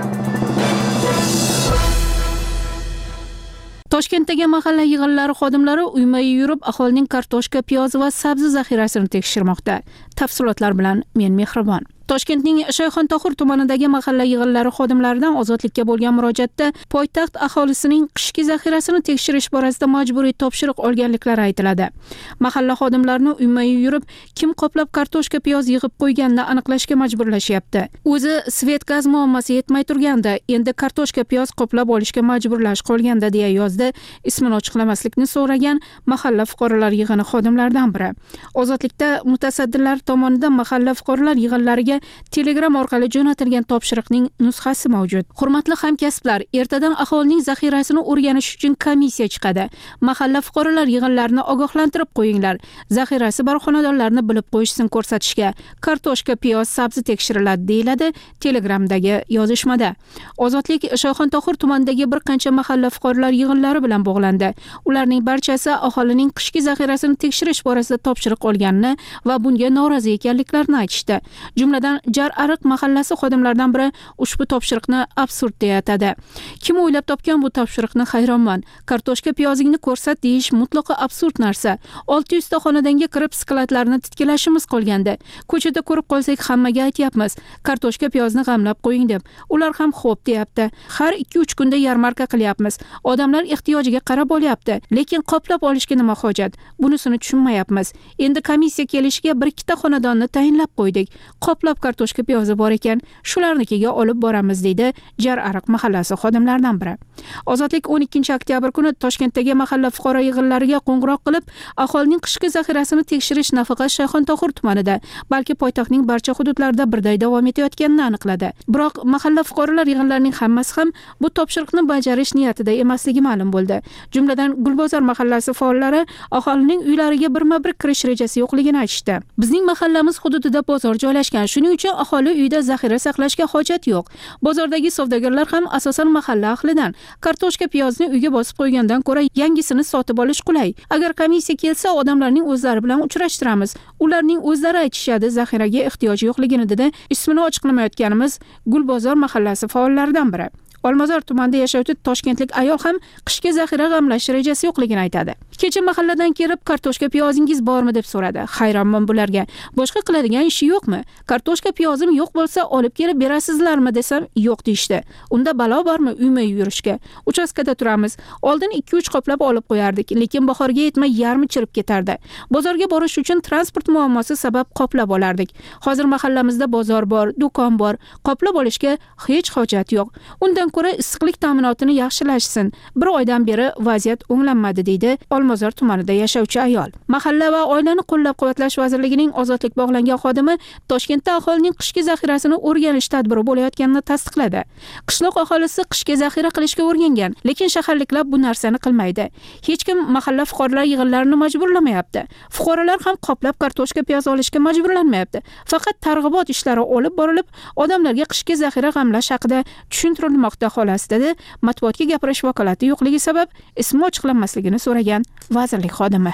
Toshkentdagi mahalla yig'inlari xodimlari uyma-uy yurib aholining kartoshka, piyoz va sabzi zaxirasini tekshirmoqda. Tafsilotlar bilan men Mehribon. Toshkentning Shayxontohur tumanidagi mahalla yig'inlari xodimlaridan ozodlikka bo'lgan murojaatda poytaxt aholisining qishki zaxirasini tekshirish borasida majburiy topshiriq olganliklari aytiladi. Mahalla xodimlarini uyma-uy yurib, kim qoplab kartoshka, piyoz yig'ib qo'yganini aniqlashga majburlashyapti. O'zi svet gaz muammosi yetmay turganda, endi kartoshka, piyoz qoplab olishga majburlash qolganda deya yozdi ismini ochiqlamaslikni so'ragan mahalla fuqarolar yig'ini xodimlaridan biri. Ozodlikda mutasaddilar tomonidan mahalla fuqarolar yig'inlariga Telegram orqali jo'natilgan topshiriqning nusxasi mavjud. Hurmatli hamkasblar, ertadan aholining zaxirasini o'rganish uchun komissiya chiqadi. Mahalla fuqarolar yig'inlarini ogohlantirib qo'yinglar. Zaxirasi bor xonadonlarni bilib qo'yishsin ko'rsatishga. Kartoshka, piyoz, sabzi tekshiriladi, deyiladi Telegramdagi yozishmada. Ozodlik Shayxontohur tumanidagi bir qancha mahalla fuqarolar yig'inlari bilan bog'landi. Ularning barchasi aholining qishki zaxirasini tekshirish borasida topshiriq olganini va bunga norozi ekanliklarini aytishdi. Jumladan Jar Ariq mahallasi xodimlaridan biri ushbu topshiriqni absurd deya atadi. Kim o'ylab topgan bu topshiriqni hayronman. Kartoshka, piyozingni ko'rsat deyish mutlaqo absurd narsa. 600 ta xonadonga kirib skladlarni titkilashimiz qolgandi. Ko'chada ko'rib qolsak hammaga aytyapmiz, kartoshka, piyozni g'amlab qo'ying deb. Ular ham xo'p deyapti. Har 2-3 kunda yarmarka qilyapmiz. Odamlar ehtiyojiga qarab olyapti, lekin qoplab olishga nima hojat? Bunisini tushunmayapmiz. Endi komissiya kelishiga 1-2 ta xonadonni tayinlab qo'ydik. Qoplab kartoshka, piyozi bor ekan, shularnikiga olib boramiz, deydi Jar Ariq mahallasi xodimlaridan biri. Ozodlik 12 oktyabr kuni Toshkentdagi mahalla fuqaro yig'inlariga qo'ng'iroq qilib, aholining qishki zaxirasini tekshirish nafaqat Shayxontohur tumanida, balki poytaxtning barcha hududlarida birday davom etayotganini aniqladi. Biroq mahalla fuqarolar yig'inlarining hammasi ham bu topshiriqni bajarish niyatida emasligi ma'lum bo'ldi. Jumladan Gulbozor mahallasi faollari aholining uylariga birma-bir kirish rejasi yo'qligini aytishdi. Bizning mahallamiz hududida bozor joylashgan, shuning uchun aholi uyda zaxira saqlashga hojat yo'q. Bozordagi savdogarlar ham asosan mahalla ahlidan. Kartoshka, piyozni uyga bosib qo'ygandan ko'ra yangisini sotib olish qulay. Agar komissiya kelsa, odamlarning o'zlari bilan uchrashtiramiz. Ularning o'zlari aytishadi zaxiraga ehtiyoj yo'qligini, dedi ismini ochiqlamayotganimiz Gulbozor mahallasi faollaridan biri. Olmazor tumanida yashovchi toshkentlik ayol ham qishki zaxira g'amlash rejasi yo'qligini aytadi. Kecha mahalladan kelib, kartoshka, piyozingiz bormi deb so'radi. Hayronman bularga. Boshqa qiladigan ishi yo'qmi? Kartoshka, piyozim yo'q bo'lsa, olib kelib berasizlarmi desam, yo'q deyishdi. Unda balo bormi uyma-uy yurishga? Uchastkada turamiz. Oldin 2-3 qoplab olib qo'yardik, lekin bahorga yetmay yarmi chirib ketardi. Bozorga borish uchun transport muammosi sabab qoplab olardik. Hozir mahallamizda bozor bor, do'kon bor. Qoplab olishga hech hojat yo'q. Undan ko'ra issiqlik ta'minotini yaxshilashsin. Bir oydan beri vaziyat o'nglanmadi, deydi Olmazor tumanida yashovchi ayol. Mahalla va oilani qo'llab-quvvatlash vazirligining ozodlik bog'langan xodimi Toshkentda aholining qishki zaxirasini o'rganish tadbiri bo'layotganini tasdiqladi. Qishloq aholisi qishki zaxira qilishga o'rgangan, lekin shaharliklar bu narsani qilmaydi. Hech kim mahalla fuqarolar yig'inlarini majburlamayapti. Fuqarolar ham qoplab kartoshka, piyoz olishga majburlanmayapti. Faqat targ'ibot ishlari olib borilib, odamlarga qishki zaxira g'amlash haqida tushuntirilmoqda, xolos, dedi matbuotga gapirish vakolati yo'qligi sabab ismi ochiqlanmasligini so'ragan vazirlik xodimi.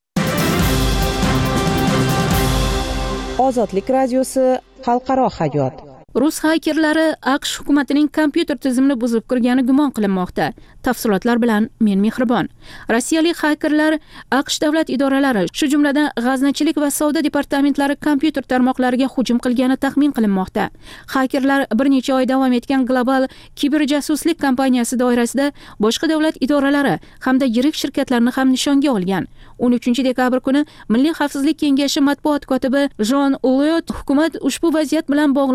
Ozodlik radiosi xalqaro hayot. Rus xakerlari AQSh hukumatining kompyuter tizimini buzib kirgani gumon qilinmoqda. Tafsilotlar bilan men Mehribon. Rossiyalik xakerlar AQSh davlat idoralari, shu jumladan g'aznachilik va savdo departamentlari kompyuter tarmoqlariga hujum qilgani taxmin qilinmoqda. Xakerlar bir necha oy davom etgan global kiberjasuslik kampaniyasi doirasida boshqa davlat idoralari hamda yirik shirkatlarni ham nishonga olgan. 13 dekabr kuni Milliy xavfsizlik kengashi matbuot kotibi Jon Ulyot hukumat ushbu vaziyat bilan bog'liq barcha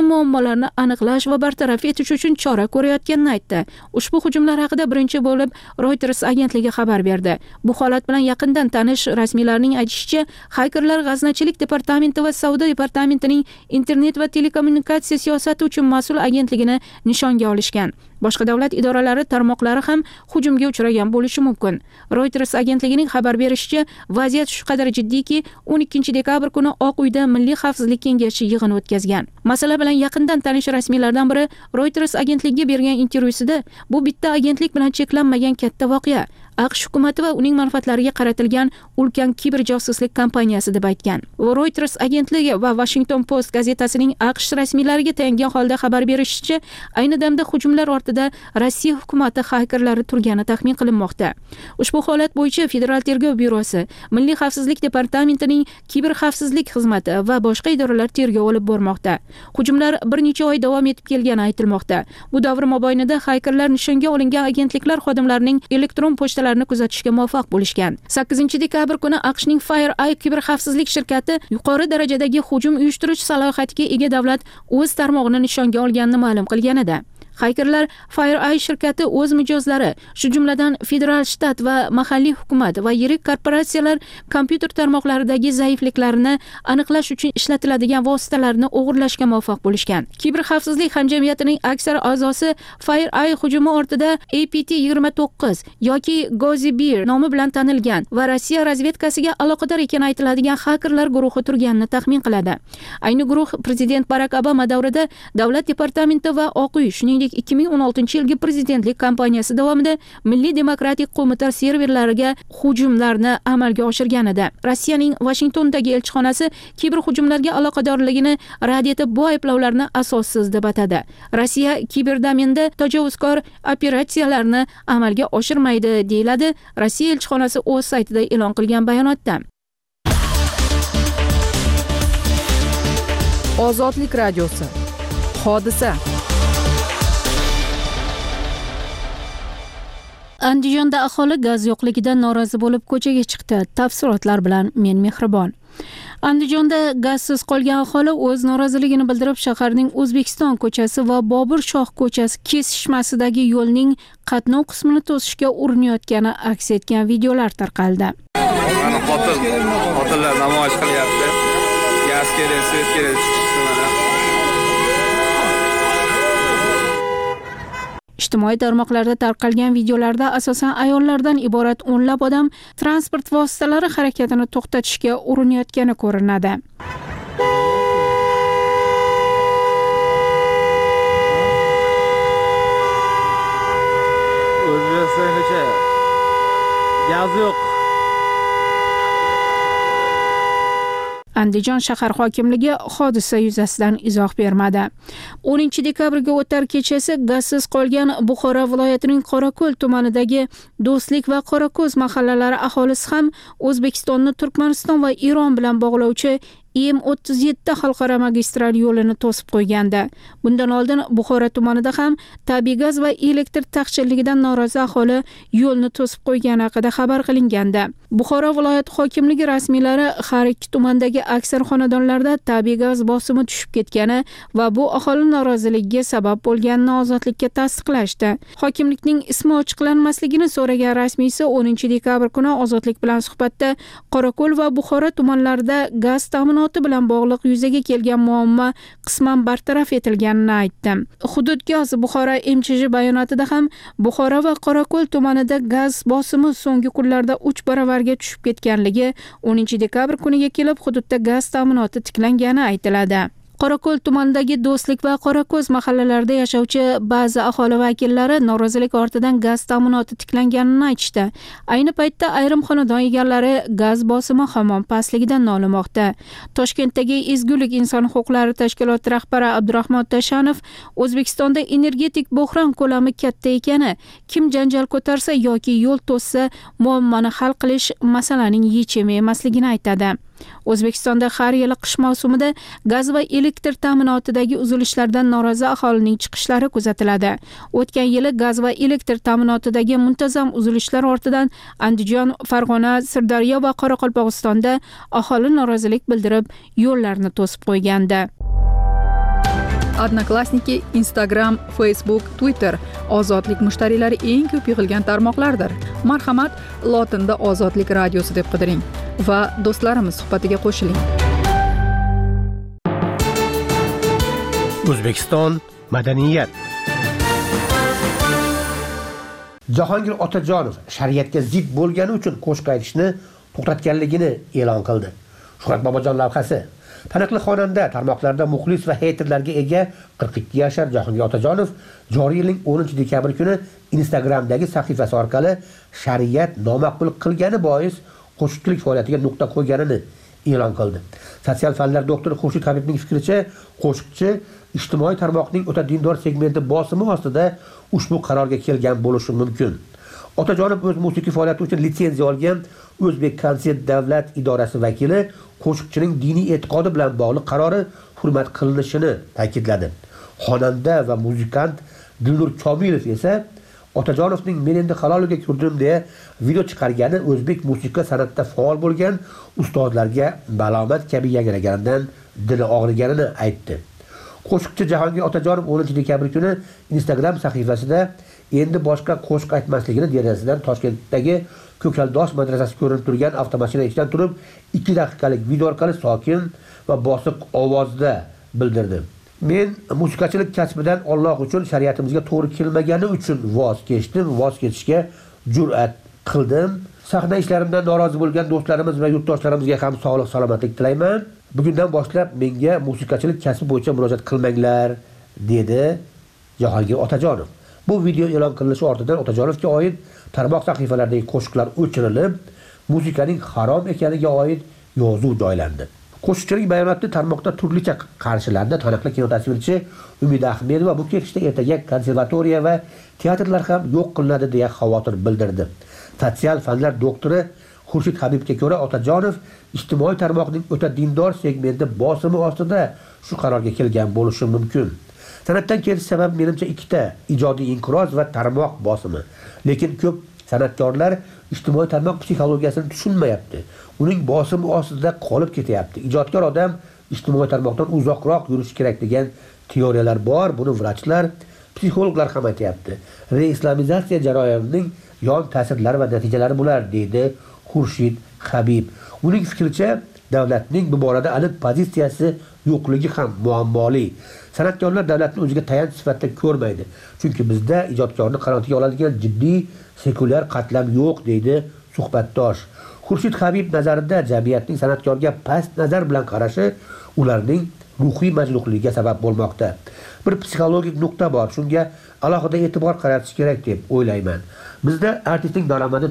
muammolarni aniqlash va bartaraf etish uchun chora ko'rayotganini aytdi. Ushbu hujumlar haqida birinchi bo'lib Reuters agentligi xabar berdi. Bu holat bilan yaqindan tanish rasmiylarning aytishicha, xakerlar g'aznachilik departamenti va savdo departamentining internet va telekommunikatsiya siyosati uchun mas'ul agentligini nishonga olishgan. Boshqa davlat idoralari tarmoqlari ham hujumga uchragan bo'lishi mumkin. Reuters agentligining xabar berishicha, vaziyat shu qadar jiddiyki, 12 dekabr kuni Oq uyda Milliy xavfsizlik kengashi yig'in o'tkazgan. Masala bilan yaqindan tanish rasmiylardan biri Reuters agentligiga bergan intervyusida, bu bitta agentlik bilan cheklanmagan katta voqea. AQSh hukumati va uning manfaatlariga qaratilgan ulkan kiber josuslik kampaniyasi deb aytgan. Reuters agentligi va Washington Post gazetasining AQSh rasmiylariga tayangan holda xabar berishicha, ayni damda hujumlar ortida Rossiya hukumati xakerlari turgani taxmin qilinmoqda. Ushbu holat bo'yicha Federal tergov byurosi, Milliy xavfsizlik departamentining kiber xavfsizlik xizmati va boshqa idoralar tergov olib bormoqda. Hujumlar bir necha oy davom etib kelgani aytilmoqda. Bu davr mobaynida xakerlar nishonga olingan agentliklar xodimlarining elektron pochta kuzatishga muvaffaq bo'lishgan. 8-dekabr kuni AQShning FireEye kiber xavfsizlik shirkati yuqori darajadagi hujum uyushtirish salohiyatiga ega davlat o'z tarmog'ini nishonga olganini ma'lum qilgan edi. Xakerlar FireEye shirkati o'z mijozlari, shu jumladan federal shtat va mahalliy hukumat va yirik korporatsiyalar kompyuter tarmoqlaridagi zaifliklarini aniqlash uchun ishlatiladigan vositalarni o'g'irlashga muvaffaq bo'lishgan. Kiber xavfsizlik hamjamiyatining aksar a'zosi FireEye hujumi ortida APT29 yoki Gozi Bear nomi bilan tanilgan va Rossiya razvedkasiga aloqador ekani aytiladigan xakerlar guruhi turganini taxmin qiladi. Ayni guruh prezident Barack Obama davrida davlat departamenti va Oq uy, shuningdek 2016-yilgi prezidentlik kampaniyasi davomida Milliy demokratik qo'mita serverlariga hujumlarni amalga oshirgan edi. Rossiyaning Washingtondagi elchixonasi kiber hujumlarga aloqadorligini rad etib, bu ayblovlarni asossiz deb atadi. Rossiya kiberdomenda tajovuzkor operatsiyalarni amalga oshirmaydi, deyiladi Rossiya elchixonasi o'z saytida e'lon qilgan bayonotda. Ozodlik radiosi. Hodisa. Andijonda aholi gaz yo'qligidan norozi bo'lib ko'chaga chiqdi. Tafsilotlar bilan men Mehribon. Andijonda gazsiz qolgan aholi o'z noroziligini bildirib, shaharning O'zbekiston ko'chasi va Bobur Shoh ko'chasi kesishmasidagi yo'lning qatnov qismini to'sishga urinayotgani aks etgan videolar tarqaldi. Mana xotinlar namoyish qilyapti. Gaz kerak, svet kerak. Ijtimoiy tarmoqlarda tarqalgan videolarda asosan ayollardan iborat o'nlab odam transport vositalari harakatini to'xtatishga urinayotgani ko'rinadi. O'zbekistongacha gaz yo'q. Andijon shahar hokimligi hodisa yuzasidan izoh bermadi. 10-dekabrga o'tar kechasi gazsiz qolgan Buxoro viloyatining Qorako'l tumanidagi Do'stlik va Qorako'z mahallalari aholisi ham O'zbekistonni Turkmaniston va Eron bilan bog'lovchi M37 xalqaro magistral yo'lini to'sib qo'ygandi. Bundan oldin Buxoro tumanida ham tabiiy gaz va elektr taqchilligidan norozi aholi yo'lni to'sib qo'ygani haqida xabar qilingandi. Buxoro viloyat hokimligi rasmiylari har ikki tumandagi aksar xonadonlarda tabiiy gaz bosimi tushib ketgani va bu aholi noroziligiga sabab bo'lganini ozodlikka tasdiqlashdi. Hokimlikning ismi ochiqlanmasligini so'ragan rasmiysi 10-dekabr kuni ozodlik bilan suhbatda Qorako'l va Buxoro tumanlarida gaz ta'minoti bilan bog'liq yuzaga kelgan muammo qisman bartaraf etilganini aytdi. Hududgaz Buxoro MChJ bayonotida ham Buxoro va Qorako'l tumanida gaz bosimi so'nggi kunlarda 3 baravarga tushib ketganligi, 10-dekabr kuniga kelib hududda gaz ta'minoti tiklangani aytiladi. Qorako'l tumanidagi Do'stlik va Qorako'z mahallalarida yashovchi ba'zi aholi vakillari norozilik ortidan gaz ta'minoti tiklanganini aytishdi. Ayni paytda ayrim xonadon egalari gaz bosimi hamon pastligidan nolimoqda. Toshkentdagi Ezgulik inson huquqlari tashkiloti rahbari Abdurahmon Tashanov O'zbekistonda energetik bo'hron ko'lami katta ekani, kim janjal ko'tarsa yoki yo'l to'ssa muammoni hal qilish masalaning yechimi emasligini aytadi. O'zbekistonda har yili qish mavsumida gaz va elektr ta'minotidagi uzilishlardan norozi aholining chiqishlari kuzatiladi. O'tgan yili gaz va elektr ta'minotidagi muntazam uzilishlar ortidan Andijon, Farg'ona, Sirdaryo va Qoraqalpog'istonda aholi norozilik bildirib, yo'llarni to'sib qo'ygandi. Odnoklassniki, Instagram, Facebook, Twitter ozodlik mushtariylari eng ko'p yig'ilgan tarmoqlardir. Marhamat, lotinda Ozodlik radiosi deb qidiring va do'stlarimiz suhbatiga qo'shiling. O'zbekiston madaniyat. Jahongir Otajonov shariatga zid bo'lgani uchun qo'shiq aytishni to'xtatganligini e'lon qildi. Shuhrat Bobojon lavhasi. Taniqli xonanda tarmoqlarda muxlis va heyterlarga ega 42 yashar Jahongir Otajonov joriy yilning 10 dekabr kuni Instagramdagi sahifasi orqali shariat nomaqbul qilgani bois qo'shiqchilik faoliyatiga nuqta qo'yganini e'lon qildi. Sotsial fanlar doktori Xurshid Habibning fikricha, qo'shiqchi ijtimoiy tarmoqning o'ta dindor segmenti bosimi ostida ushbu qarorga kelgan bo'lishi mumkin. Otajonov o'z musiqiy faoliyati uchun litsenziya olgan O'zbek konsert davlat idorasi vakili qo'shiqchining diniy e'tiqodi bilan bog'liq qarori hurmat qilinishini ta'kidladi. Xonanda va muzikant Dilnur Komilov esa Otajonovning men endi halolga kirdim deya video chiqargani o'zbek musiqa san'atida faol bo'lgan ustozlarga balomat kabi yangraganidan dili og'riganini aytdi. Qo'shiqchi Jahongir Otajonov 10 dekabr kuni Instagram sahifasida endi boshqa qo'shiq aytmasligini derazasidan Toshkentdagi Ko'kaldosh madrasasi ko'rinib turgan avtomashina ichidan turib 2 daqiqalik video orqali sokin va bosiq ovozda bildirdi. Men musiqachilik kasbidan Alloh uchun shariatimizga to'g'ri kelmagani uchun voz kechishga jur'at qildim. Sahna ishlarimdan norozi bo'lgan do'stlarimiz va yurtdoshlarimizga ham sog'lik salomatlik tilayman. Bugundan boshlab menga musiqachilik kasbi bo'yicha murojaat qilmanglar, dedi Jahongir Otajonov. Bu video e'lon qilinishi ortidan Otajonovga oid tarmoq sahifalaridagi qo'shiqlar o'chirilib, musiqaning harom ekaniga oid yozuv joylandi. Qo'shiqchining bayonotni tarmoqda turlicha qarshilandi. Taniqli kinotasvirchi Umid Ahmedova bu ketishda ertaga konservatoriya va teatrlar ham yo'q qilinadi deya xavotir bildirdi. Sotsial fanlar doktori Xurshid Habibga ko'ra, Otajonov ijtimoiy tarmoqning o'ta dindor segmenti bosimi ostida shu qarorga kelgan bo'lishi mumkin. San'atdan ketish sababi menimcha ikkita: ijodiy inqiroz va tarmoq bosimi. Lekin ko'p san'atkorlar ijtimoiy tarmoq psixologiyasini tushunmayapti. Uning bosimi ostida qolib ketyapti. Ijodkor odam ijtimoiy tarmoqdan uzoqroq yurishi kerak degan teoriyalar bor. Buni vrachlar, psixologlar ham aytayapti. Reislamizatsiya jarayonining yon ta'sirlari va natijalari bular, deydi Xurshid Habib. Uning fikricha, davlatning bu borada aniq pozitsiyasi yo'qligi ham muammoli. San'atkorlar davlatni o'ziga tayanch sifatida ko'rmaydi. Chunki bizda ijodkorni qanotiga oladigan jiddiy sekulyar qatlam yo'q, deydi suhbatdosh. Xurshid Habib nazarida jamiyatning san'atkorga past nazar bilan qarashi ularning ruhiy majruhligiga sabab bo'lmoqda. Bir psixologik nuqta bor, shunga alohida e'tibor qaratish kerak deb o'ylayman. Bizda artistning daromadi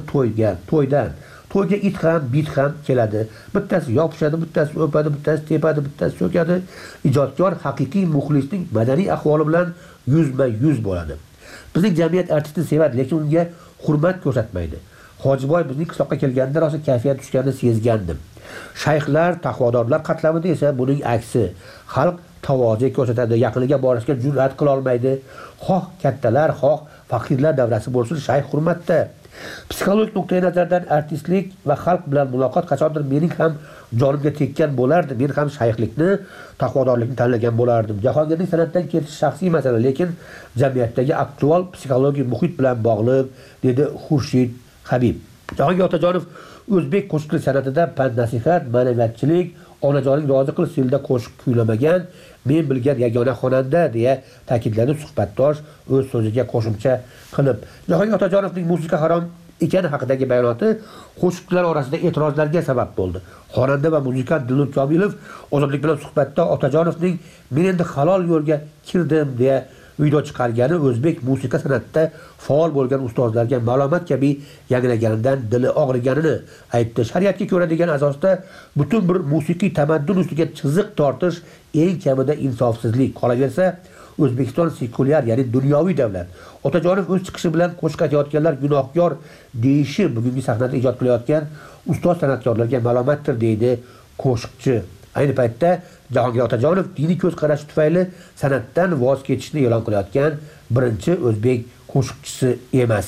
to'yga it ham, bit ham keladi. Bittasi yopishadi, bittasi o'padi, bittasi tepadi, bittasi so'kadi. Ijodkor haqiqiy muxlisning madaniy ahvoli bilan yuzma-yuz bo'ladi. Bizning jamiyat artistni sevadi, lekin unga hurmat ko'rsatmaydi. Hojiboy bizning qishloqqa kelganda rosa kayfiyat tushganini sezgandim. Shayxlar, taqvodorlar qatlamida esa buning aksi. Xalq tavoze ko'rsatadi, yaqiniga borishga jur'at qila olmaydi. Xoh kattalar, xoh faqirlar davrasi bo'lsin, shayx hurmatda. Psixologik nuqtai nazardan artistlik va xalq bilan muloqot qachondir mening ham jonimga tekkan bo'lardi. Men ham shayxlikni, taqvodorlikni tanlagan bo'lardim. Jahongirning san'atdan ketish shaxsiy masala, lekin jamiyatdagi aktual psixologik muhit bilan bog'liq, dedi Xurshid Habib. Jahongir Otajonov o'zbek qo'shiqchilik san'atida pand-nasihat, ma'naviyatchilik, onajoning rozi qilish yo'lida qo'shiq kuylamagan, men bilgan yagona xonanda deya ta'kidladi suhbatdosh o'z so'ziga qo'shimcha qilib. Jahongir Otajonovning musiqa harom ekani haqidagi bayonoti qo'shiqchilar orasida e'tirozlarga sabab bo'ldi. Xonanda va muzikant Dilnur Komilov Ozodlik bilan suhbatda Otajonovning men endi halol yo'lga kirdim deya video chiqargani o'zbek musiqa san'atida faol bo'lgan ustozlarga ma'lumot kabi yangraganidan dili og'riganini aytdi. Shariatga ko'ra degan asosda butun bir musiqiy tamaddun ustiga chiziq tortish eng kamida insofsizlik. Qolaversa, O'zbekiston sekulyar, ya'ni dunyoviy davlat. Otajonov o'z chiqishi bilan qo'shiq aytayotganlar gunohkor deyishi bugungi sahnada ijod qilayotgan ustoz san'atkorlarga ma'lumotdir, deydi qo'shiqchi. Ayni paytda Jahongir Otajonov diniy ko'z qarashi tufayli san'atdan voz kechishni e'lon qilayotgan birinchi o'zbek qo'shiqchisi emas.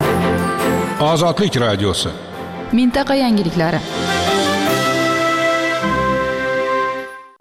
Ozodlik radiosi. Mintaqa yangiliklari.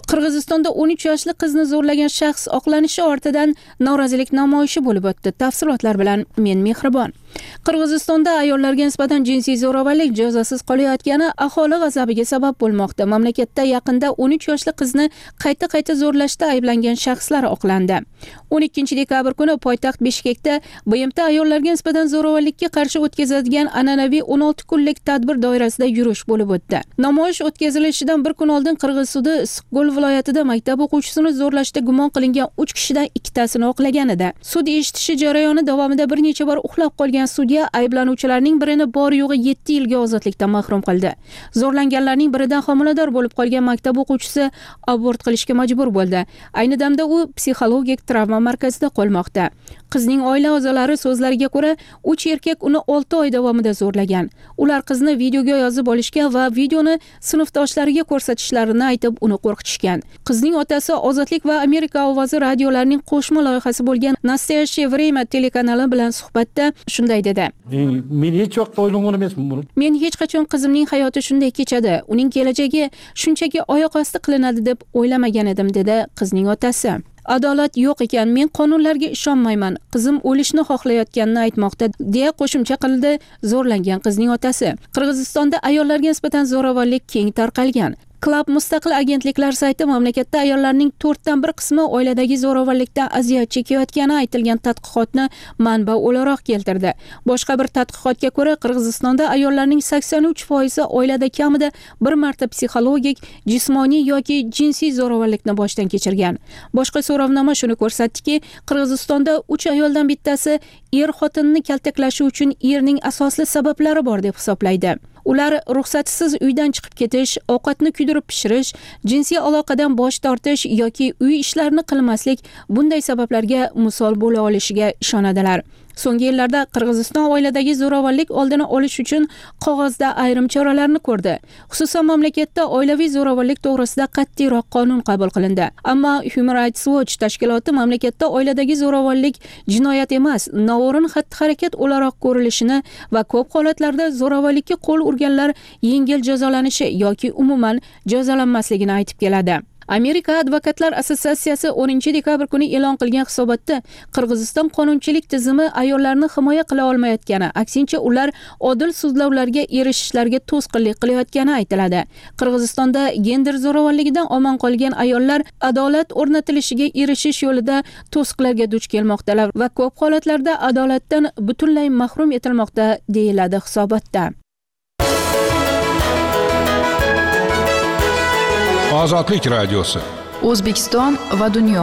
Qirg'izistonda 13 yoshli qizni zo'rlagan shaxs oqlanishi ortidan norozilik namoyishi bo'lib o'tdi. Tafsilotlar bilan men Mehribon. Qirg'izistonda ayollarga nisbatan jinsiy zo'ravonlik jazosiz qolayotgani aholi g'azabiga sabab bo'lmoqda. Mamlakatda yaqinda 13 yoshli qizni qayta zo'rlashda ayblangan shaxslar oqlandi. 12 dekabr kuni poytaxt Bishkekda BMT ayollarga nisbatan zo'ravonlikka qarshi o'tkazadigan an'anaviy 16 kunlik tadbir doirasida yurish bo'lib o'tdi. Namoyish o'tkazilishidan bir kun oldin Qirg'iz sudi Issiqko'l viloyatida maktab o'quvchisini zo'rlashda gumon qilingan 3 kishidan 2tasini oqlagan edi. Sud eshitishi jarayoni davomida bir necha bor uxlab qolgan sudya ayblanuvchilarning birini bor yo'g'i 7 yilga ozodlikdan mahrum qildi. Zo'rlanganlarning biridan homilador bo'lib qolgan maktab o'quvchisi abort qilishga majbur bo'ldi. Ayni damda u psixologik travma markazida qolmoqda. Qizning oila a'zolari so'zlariga ko'ra, 3 erkak uni 6 oy davomida zo'rlagan. Ular qizni videoga yozib olishgan va videoni sinfdoshlariga ko'rsatishlarini aytib, uni qo'rqitishgan. Qizning otasi Ozodlik va Amerika ovozi radiolarining qo'shma loyihasi bo'lgan Nastoящее время telekanali bilan suhbatda shunday dedi. Men hech vaqt o'ylagan emasman buni. Men hech qachon qizimning hayoti shunday kechadi, uning kelajagi shunchaki oyoq osti qilinadi deb o'ylamagan edim, dedi qizning otasi. Adolat yo'q ekan, men qonunlarga ishonmayman. Qizim o'lishni xohlayotganini aytmoqda, deya qo'shimcha qildi zo'rlangan qizning otasi. Qirg'izistonda ayollarga nisbatan zo'ravonlik keng tarqalgan. Club mustaqil agentliklar sayti mamlakatda ayollarning 4dan 1 qismi oiladagi zo'ravonlikdan aziyat chekayotgani aytilgan tadqiqotni manba o'laroq keltirdi. Boshqa bir tadqiqotga ko'ra, Qirg'izistonda ayollarning 83% oilada kamida bir marta psixologik, jismoniy yoki jinsiy zo'ravonlikni boshdan kechirgan. Boshqa so'rovnoma shuni ko'rsatdiki, Qirg'izistonda 3 ayoldan bittasi er xotinini kaltaklashi uchun erning asosli sabablari bor deb hisoblaydi. Ular ruxsatsiz uydan chiqib ketish, ovqatni kuydirib pishirish, jinsiy aloqadan bosh tortish yoki uy ishlarini qilmaslik bunday sabablarga misol bo'la olishiga ishonadilar. So'nggi yillarda Qirg'iziston oiladagi zo'ravonlik oldini olish uchun qog'ozda ayrim choralarni ko'rdi. Xususan, mamlakatda oilaviy zo'ravonlik to'g'risida qat'iyroq qonun qabul qilindi. Ammo Human Rights Watch tashkiloti mamlakatda oiladagi zo'ravonlik jinoyat emas, noo'rin xatti-harakat o'laroq ko'rilishini va ko'p holatlarda zo'ravonlikka qo'l urganlar yengil jazolanishi yoki umuman jazolanmasligini aytib keladi. Amerika Advokatlar Assotsiatsiyasi 10 dekabr kuni e'lon qilgan hisobotda Qirg'iziston qonunchilik tizimi ayollarni himoya qila olmayotgani, aksincha ular odil sudlovlarga erishishlarga to'sqinlik qilayotgani aytiladi. Qirg'izistonda gender zo'ravonligidan omon qolgan ayollar adolat o'rnatilishiga erishish yo'lida to'siqlarga duch kelmoqdalar va ko'p holatlarda adolatdan butunlay mahrum etilmoqda, deyiladi hisobotda. Ozodlik radiosi. O'zbekiston va dunyo.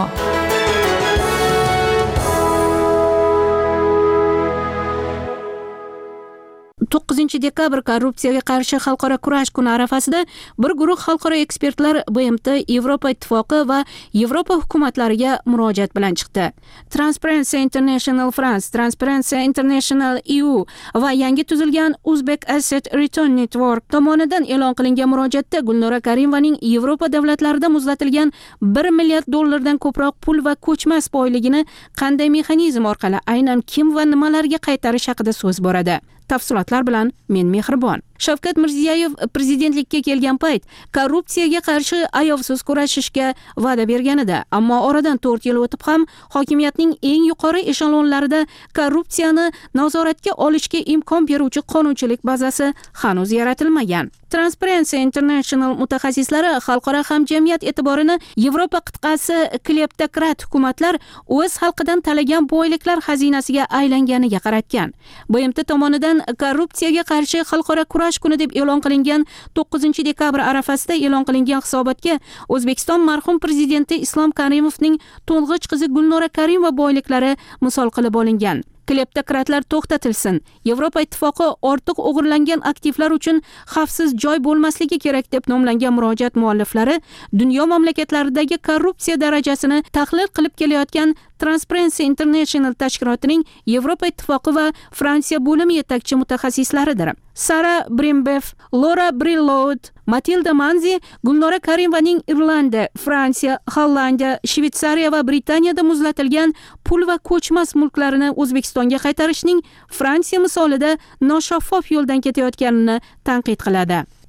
9 dekabr korrupsiyaga qarshi xalqaro kurash kuni arafasida bir guruh xalqaro ekspertlar BMT, Yevropa ittifoqi va Yevropa hukumatlariga murojaat bilan chiqdi. Transparency International France, Transparency International EU va yangi tuzilgan Uzbek Asset Return Network tomonidan e'lon qilingan murojaatda Gulnora Karimovaning Yevropa davlatlarida muzlatilgan 1 milliard dollardan ko'proq pul va ko'chmas boyligini qanday mexanizm orqali aynan kim va nimalarga qaytarish haqida so'z boradi. Tafsilotlar bilan men Mehribon. Shavkat Mirziyoyev prezidentlikka kelgan payt korrupsiyaga qarshi ayovsiz kurashishga va'da bergan edi, ammo oradan 4 yil o'tib ham hokimiyatning eng yuqori eshelonlarida korrupsiyani nazoratga olishga imkon beruvchi qonunchilik bazasi hanuz yaratilmagan. Transparency International mutaxassislari xalqaro hamjamiyat e'tiborini Yevropa qit'asi kleptokrat hukumatlar o'z xalqidan talagan boyliklar xazinasiga aylanganiga qaratgan. BMT tomonidan korrupsiyaga qarshi xalqaro kurash kuni deb e'lon qilingan 9 dekabr arafasida e'lon qilingan hisobotga O'zbekiston marhum prezidenti Islom Karimovning to'ng'ich qizi Gulnora Karimova boyliklari misol qilib olingan. Kleptokratlar to'xtatilsin. Yevropa ittifoqi ortiq o'g'irlangan aktivlar uchun xavfsiz joy bo'lmasligi kerak deb nomlangan murojaat mualliflari dunyo mamlakatlaridagi korrupsiya darajasini tahlil qilib kelayotgan Transparency International tashkilotining Yevropa ittifoqi va Fransiya bo'limi yetakchi mutaxassislaridir. Sara Brimbev, Laura Brilloud, Matilda Manzi Gulnora Karimovaning Irlandiya, Fransiya, Hollandiya, Shvetsariya va Britaniyada muzlatilgan pul va ko'chmas mulklarini O'zbekistonga qaytarishning Fransiya misolida noshaffof yo'ldan ketayotganini tanqid qiladi.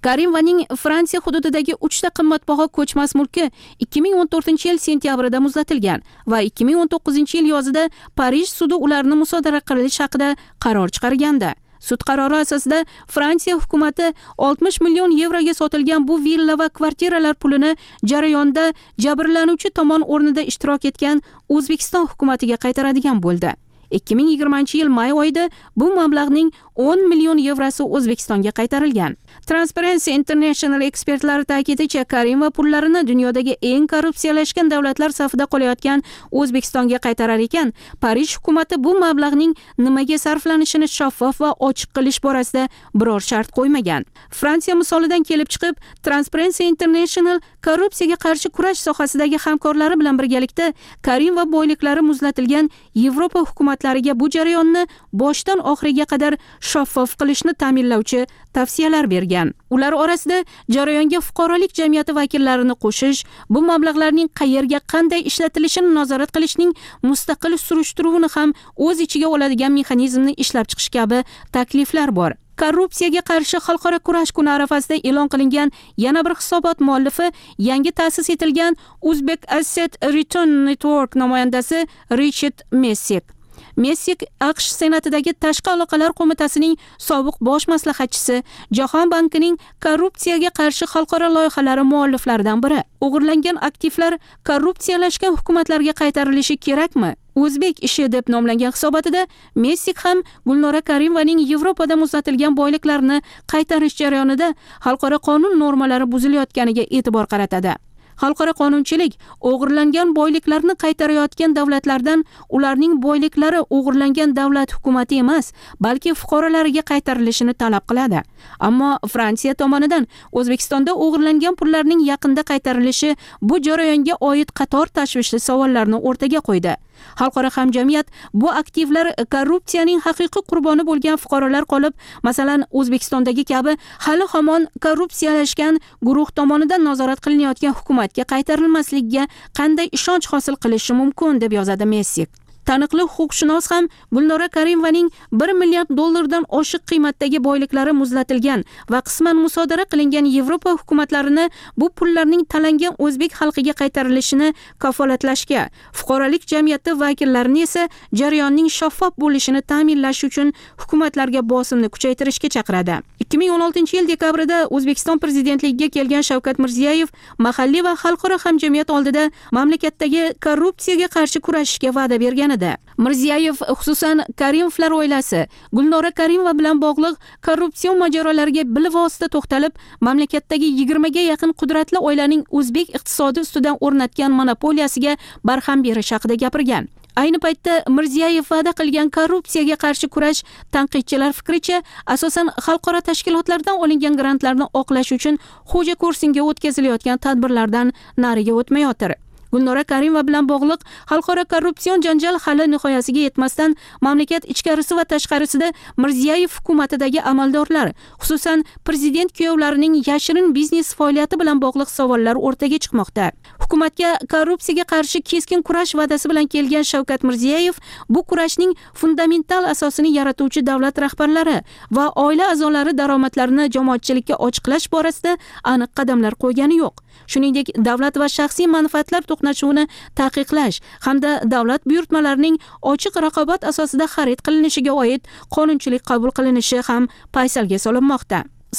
Karimovaning Fransiya hududidagi 3 ta qimmatbaho ko'chmas mulki 2014-yil sentyabrida muzlatilgan va 2019-yil yozida Parij sudi ularni musodara qilish haqida qaror chiqargandi. Sud qarori asosida Fransiya hukumatı 60 million yevroga sotilgan bu villa va kvartiralar pulini jarayonda jabrlanuvchi tomon o'rnida ishtirok etgan O'zbekiston hukumatiga qaytaradigan bo'ldi. 2020-yil may oyida bu mablag'ning 10 million yevrosi O'zbekistonga qaytarilgan. Transparency International ekspertlari ta'kidicha, Karimova pullarini dunyodagi eng korrupsiyalashgan davlatlar safida qolayotgan O'zbekistonga qaytarar ekan, Parij hukumati bu mablag'ning nimaga sarflanishini shaffof va ochiq qilish borasida biror shart qo'ymagan. Fransiya misolidan kelib chiqib, Transparency International korrupsiyaga qarshi kurash sohasidagi hamkorlari bilan birgalikda Karimova boyliklari muzlatilgan Yevropa hukumatlariga bu jarayonni boshdan oxiriga qadar shaffof qilishni ta'minlovchi tavsiyalar bergan. Ular orasida jarayonga fuqarolik jamiyati vakillarini qo'shish, bu mablag'larning qayerga qanday ishlatilishini nazorat qilishning mustaqil surishtiruvini ham o'z ichiga oladigan mexanizmni ishlab chiqish kabi takliflar bor. Korrupsiyaga qarshi xalqaro kurash kuni arafasida e'lon qilingan yana bir hisobot muallifi yangi ta'sis etilgan Uzbek Asset Return Network namoyandasi Richard Messik. Messik AQSh Senatidagi Tashqi aloqalar qo'mitasining sobiq bosh maslahatchisi, Jahon bankining korrupsiyaga qarshi xalqaro loyihalari mualliflaridan biri. O'g'irlangan aktivlar korrupsiyalashgan hukumatlarga qaytarilishi kerakmi? O'zbek ishi deb nomlangan hisobotida Messik ham Gulnora Karimovaning Yevropada muzlatilgan boyliklarini qaytarish jarayonida xalqaro qonun normalari buzilayotganiga e'tibor qaratadi. Xalqaro qonunchilik o'g'irlangan boyliklarni qaytarayotgan davlatlardan ularning boyliklari o'g'irlangan davlat hukumati emas, balki fuqarolariga qaytarilishini talab qiladi. Ammo Fransiya tomonidan O'zbekistonda o'g'irlangan pullarning yaqinda qaytarilishi bu jarayonga oid qator tashvishli savollarni o'rtaga qo'ydi. Xalqaro hamjamiyat bu aktivlar korrupsiyaning haqiqiy qurboni bo'lgan fuqarolar qolib, masalan, O'zbekistondagi kabi hali hamon korrupsiyalashgan guruh tomonidan nazorat qilinayotgan hukumatga qaytarilmasligiga qanday ishonch hosil qilishi mumkin deb yozadi Messik. Taniqli huquqshunos ham Gulnora Karimovaning 1 milliard dollardan oshiq qiymatdagi boyliklari muzlatilgan va qisman musodara qilingan Yevropa hukumatlarini bu pullarning talangan o'zbek xalqiga qaytarilishini kafolatlashga, fuqarolik jamiyati vakillarini esa jarayonning shaffof bo'lishini ta'minlash uchun hukumatlarga bosimni kuchaytirishga chaqiradi. 2016-yil dekabrida O'zbekiston prezidentligiga kelgan Shavkat Mirziyoyev mahalliy va xalqaro hamjamiyat oldida mamlakatdagi korrupsiyaga qarshi kurashishga va'da bergan edi. Mirziyoyev xususan Karimovlar oilasi, Gulnora Karimova bilan bog'liq korrupsion mojarolarga bilvosita to'xtalib, mamlakatdagi 20 ga yaqin qudratli oilaning o'zbek iqtisodi ustidan o'rnatgan monopoliyasiga barham berish haqida gapirgan. Ayni paytda Mirziyoyev va'da qilgan korrupsiyaga qarshi kurash tanqidchilar fikricha asosan xalqaro tashkilotlardan olingan grantlarni oqlash uchun xo'ja kursinga o'tkazilayotgan tadbirlardan nariga o'tmayotir. Gulnora Karimova bilan bog'liq xalqaro korrupsion janjal hali nihoyasiga yetmasdan mamlakat ichkarisi va tashqarisida Mirziyoyev hukumatidagi amaldorlar, xususan prezident kuyovlarining yashirin biznes faoliyati bilan bog'liq savollar o'rtaga chiqmoqda. Hukumatga korrupsiyaga qarshi keskin kurash va'dasi bilan kelgan Shavkat Mirziyoyev bu kurashning fundamental asosini yaratuvchi davlat rahbarlari va oila a'zolari daromadlarini jamoatchilikka ochiqlash borasida aniq qadamlar qo'ygani yo'q. Shuningdek, davlat va shaxsiy manfaatlar to'qnashuvini taqiqlash hamda davlat buyurtmalarining ochiq raqobat asosida xarid qilinishiga oid qonunchilik qabul qilinishi ham paysalga solinmoqda.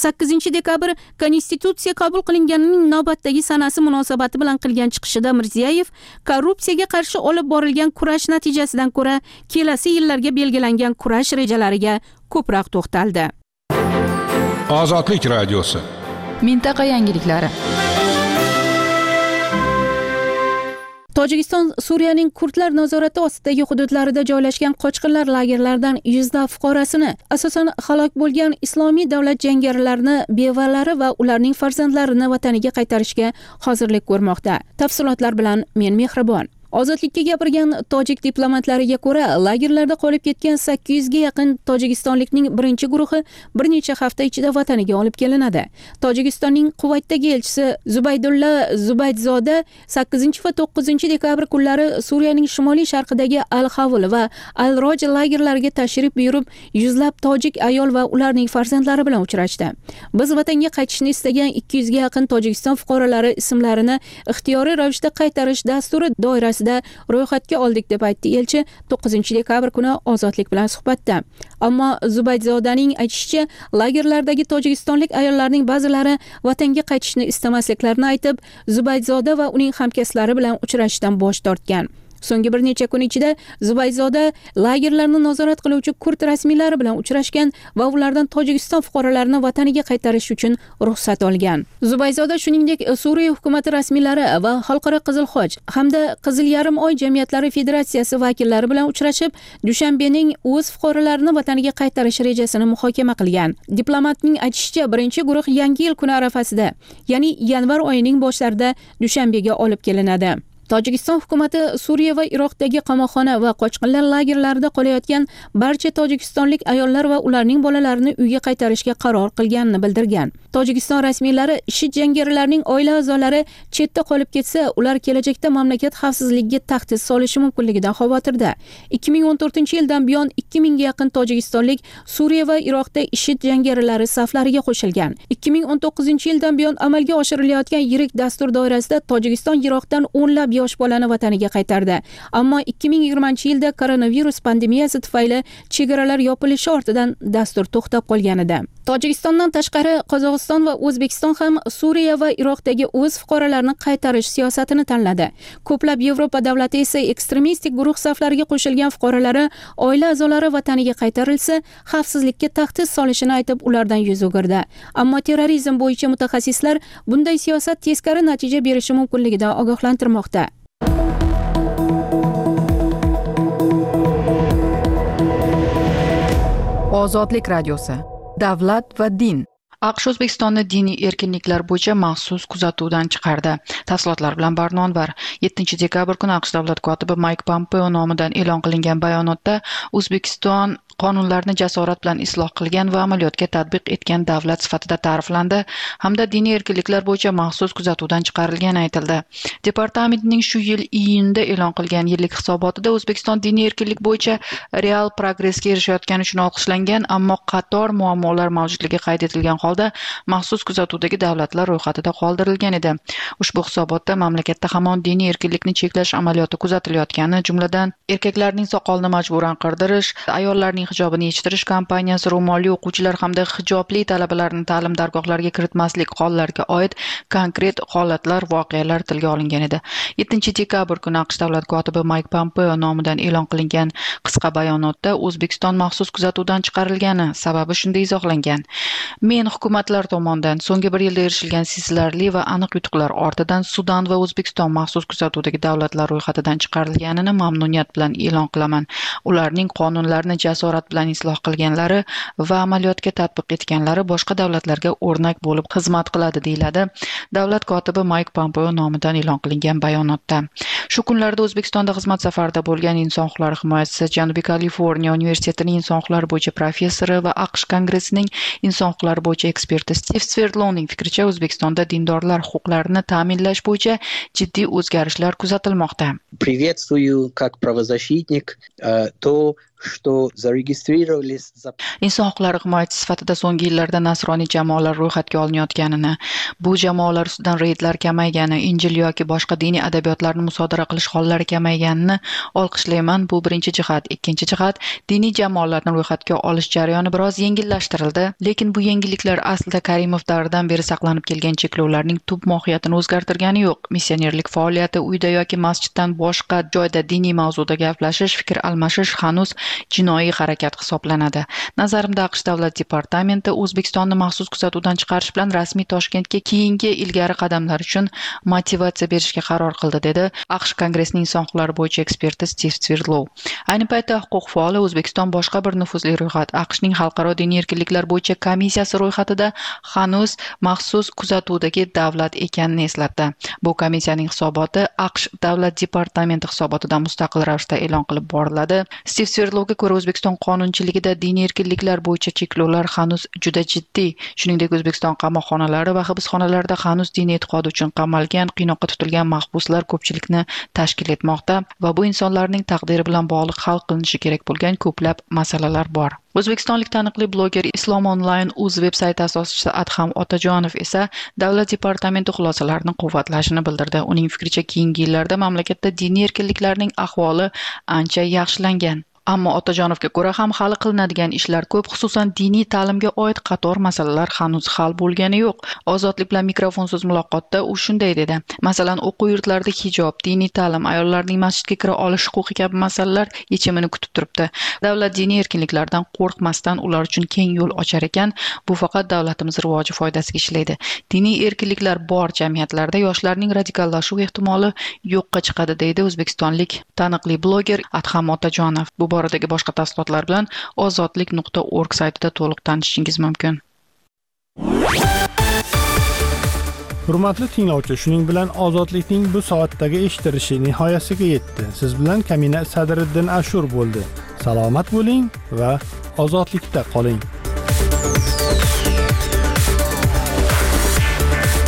8 dekabr Konstitutsiya qabul qilinganining navbatdagi sanasi munosabati bilan qilgan chiqishida Mirziyoyev korrupsiyaga qarshi olib borilgan kurash natijasidan ko'ra kelasi yillarga belgilangan kurash rejalariga ko'proq to'xtaldi. Ozodlik radiosi. Mintaqa yangiliklari. Tojikiston Suriyaning kurdlar nazorati ostidagi hududlarida joylashgan qochqinlar lagerlaridan 100 fuqarosini, asosan halok bo'lgan Islomiy davlat jangarilarini, bevalari va ularning farzandlarini vataniga qaytarishga hozirlik ko'rmoqda. Tafsilotlar bilan men Mehribon. Ozodlikka gapirgan tojik diplomatlariga ko'ra, lagerlarda qolib ketgan 800 ga yaqin tojikistonlikning birinchi guruhi bir necha hafta ichida vataniga olib kelinadi. Tojikistonning Quvaytdagi elchisi Zubaydulla Zubaydzoda 8 va 9 dekabr kunlari Suriyaning shimoliy sharqidagi Al-Havl va Al-Roj lagerlariga tashrif buyurib, yuzlab tojik ayol va ularning farzandlari bilan uchrashdi. Biz vatanga qaytishni istagan 200 ga yaqin Tojikiston fuqarolari ismlarini ixtiyoriy ravishda qaytarish dasturi doirasida ro'yxatga oldik deb aytdi elchi 9 dekabr kuni Ozodlik bilan suhbatda. Ammo Zubaydzodaning aytishicha, lagerlardagi tojikistonlik ayollarning ba'zilari vatanga qaytishni istamasliklarini aytib, Zubaydzoda va uning hamkasblari bilan uchrashishdan bosh tortgan. So'nggi bir necha kun ichida Zubayzoda lagerlarni nazorat qiluvchi kurd rasmiylari bilan uchrashgan va ulardan Tojikiston fuqarolarini vataniga qaytarish uchun ruxsat olgan. Zubayzoda shuningdek Suriya hukumati rasmiylari va Xalqaro Qizil Xoch hamda Qizil yarim oy jamiyatlari federatsiyasi vakillari bilan uchrashib, Dushanbening o'z fuqarolarini vataniga qaytarish rejasini muhokama qilgan. Diplomatning aytishicha, birinchi guruh Yangi yil kuni arafasida, ya'ni yanvar oyining boshlarida Dushanbega olib kelinadi. Tojikiston hukumati Suriya va Iroqdagi qamoqxona va qochqinlar lagerlarida qolayotgan barcha tojikistonlik ayollar va ularning bolalarini uyga qaytarishga qaror qilganini bildirgan. Tojikiston rasmiylari IShID jangarilarning oila a'zolari chetda qolib ketsa, ular kelajakda mamlakat xavfsizligiga tahdid solishi mumkinligidan xavotirda. 2014-yildan buyon 2000 ga yaqin tojikistonlik Suriya va Iroqda IShID jangarilari saflariga qo'shilgan. 2019-yildan buyon amalga oshirilayotgan yirik dastur doirasida Tojikiston Iroqdan o'nlab yosh bolani vataniga qaytardi. Ammo 2020-yilda koronavirus pandemiyasi tufayli chegaralar yopilishi ortidan dastur to'xtab qolgan edi. Tojikistondan tashqari Qozog'iston va O'zbekiston ham Suriya va Iroqdagi o'z fuqarolarini qaytarish siyosatini tanladi. Ko'plab Yevropa davlati esa ekstremistik guruh saflariga qo'shilgan fuqarolari oila a'zolari vataniga qaytarilsa, xavfsizlikka tahdid solishini aytib ulardan yuz o'girdi. Ammo terrorizm bo'yicha mutaxassislar bunday siyosat teskari natija berishi mumkinligidan ogohlantirmoqda. Ozodlik radiosi. Davlat va din. AQSh O'zbekistonni diniy erkinliklar bo'yicha maxsus kuzatuvdan chiqardi. Tafsilotlar bilan Barno Anvar. 7 dekabr kuni AQSh davlat kotibi Mike Pompeo nomidan e'lon qilingan bayonotda O'zbekiston qonunlarni jasorat bilan isloh qilgan va amaliyotga tatbiq etgan davlat sifatida ta'riflandi hamda diniy erkinliklar bo'yicha maxsus kuzatuvdan chiqarilgani aytildi. Departamentning shu yil iyunda e'lon qilgan yillik hisobotida O'zbekiston diniy erkinlik bo'yicha real progressga erishayotgani uchun olqishlangan, ammo qator muammolar mavjudligi qayd etilgan holda maxsus kuzatuvdagi davlatlar ro'yxatida qoldirilgan edi. Ushbu hisobotda mamlakatda hamon diniy erkinlikni cheklash amaliyoti kuzatilayotgani, jumladan erkaklarning soqolini majburan qirdirish, ayollarning hijobini yechtirish kampaniyasi, ro'molli o'quvchilar hamda hijobli talabalarni ta'lim dargohlariga kiritmaslik hollariga oid konkret holatlar, voqealar tilga olingan edi. 7 dekabr kuni AQSh davlat kotibi Mike Pompeo nomidan e'lon qilingan qisqa bayonotda O'zbekiston maxsus kuzatuvdan chiqarilgani sababi shunday izohlangan. Men hukumatlar tomonidan so'nggi bir yilda erishilgan sezilarli va aniq yutuqlar ortidan Sudan va O'zbekiston maxsus kuzatuvdagi davlatlar ro'yxatidan chiqarilganini mamnuniyat bilan e'lon qilaman. Ularning qonunlarni jasorat bilan isloh qilganlari va amaliyotga tatbiq etganlari boshqa davlatlarga o'rnak bo'lib xizmat qiladi, deyiladi davlat kotibi Mike Pompeo nomidan e'lon qilingan bayonotda. Shu kunlarda O'zbekistonda xizmat safarida bo'lgan inson huquqlari himoyachisi, Janubiy Kaliforniya universitetining inson huquqlari bo'yicha professori va AQSh kongressining inson huquqlari bo'yicha eksperti Steve Sverdlovning fikricha, O'zbekistonda dindorlar huquqlarini ta'minlash bo'yicha jiddiy o'zgarishlar kuzatilmoqda. Приветствую как правозащитник то, что зарегистрировались inson huquqlari himoyachisi sifatida so'nggi yillarda nasroniy jamoalar ro'yxatga olinayotganini, bu jamoalar ustidan reydlar kamaygani, Injil yoki boshqa diniy adabiyotlarni musodara qilish hollari kamayganini olqishlayman. Bu birinchi jihat. Ikkinchi jihat, diniy jamoalarni ro'yxatga olish jarayoni biroz yengillashtirildi, lekin bu yengilliklar aslida Karimov davridan beri saqlanib kelgan cheklovlarning tub mohiyatini o'zgartirgani yo'q. Missionerlik faoliyati, uyda yoki masjiddan boshqa joyda diniy mavzuda gaplashish, fikr almashish hanuz jinoiy harakat hisoblanadi. Nazarimda AQSh davlat departamenti O'zbekistonni maxsus kuzatuvdan chiqarish bilan rasmiy Toshkentga keyingi ilgari qadamlar uchun motivatsiya berishga qaror qildi, dedi AQSh Kongressining inson huquqlari bo'yicha eksperti Steve Svirlov. Ayni paytda huquq faoli O'zbekiston boshqa bir nufuzli ro'yxat AQShning xalqaro diniy erkinliklar bo'yicha komissiyasi ro'yxatida hanuz maxsus kuzatuvdagi davlat ekanini eslatdi. Bu komissiyaning hisoboti AQSh davlat departamenti hisobotidan mustaqil ravishda e'lon qilib boriladi. Steve Svirlovga ko'ra O'zbekiston qonunchiligida diniy erkinliklar bo'yicha cheklovlar hanuz juda jiddiy. Shuningdek, O'zbekiston qamoqxonalari va hibsxonalarida hanuz diniy e'tiqodi uchun qamalgan, qiynoqqa tutilgan mahbuslar ko'pchilikni tashkil etmoqda va bu insonlarning taqdiri bilan bog'liq hal qilinishi kerak bo'lgan ko'plab masalalar bor. O'zbekistonlik taniqli bloger Islom Online uz veb-sayti asoschisi Adham Otajonov esa davlat departamenti xulosalarini quvvatlashini bildirdi. Uning fikricha, keyingi yillarda mamlakatda diniy erkinliklarning ahvoli ancha yaxshilangan. Ammo Otajonovga ko'ra ham hali qilinadigan ishlar ko'p, xususan diniy ta'limga oid qator masalalar hanuz hal bo'lgani yo'q. Ozodlik bilan mikrofonsiz muloqotda u shunday dedi: masalan, o'quv yurtlarida hijob, diniy ta'lim, ayollarning masjidga kira olish huquqi kabi masalalar yechimini kutib turibdi. Davlat diniy erkinliklardan qo'rqmasdan ular uchun keng yo'l ochar ekan, bu faqat davlatimiz rivoji foydasiga ishlaydi. Diniy erkinliklar bor jamiyatlarda yoshlarning radikallashuv ehtimoli yo'qqa chiqadi, deydi o'zbekistonlik taniqli bloger Adham Otajonov. Bu boradagi boshqa tafsilotlar bilan ozodlik.org saytida to'liq tanishishingiz mumkin. Hurmatli tinglovchi, shuning bilan ozodlikning bu soatdagi eshittirishi nihoyasiga yetdi. Siz bilan Kamina Sadriddin Ashur bo'ldi. Salomat bo'ling va ozodlikda qoling.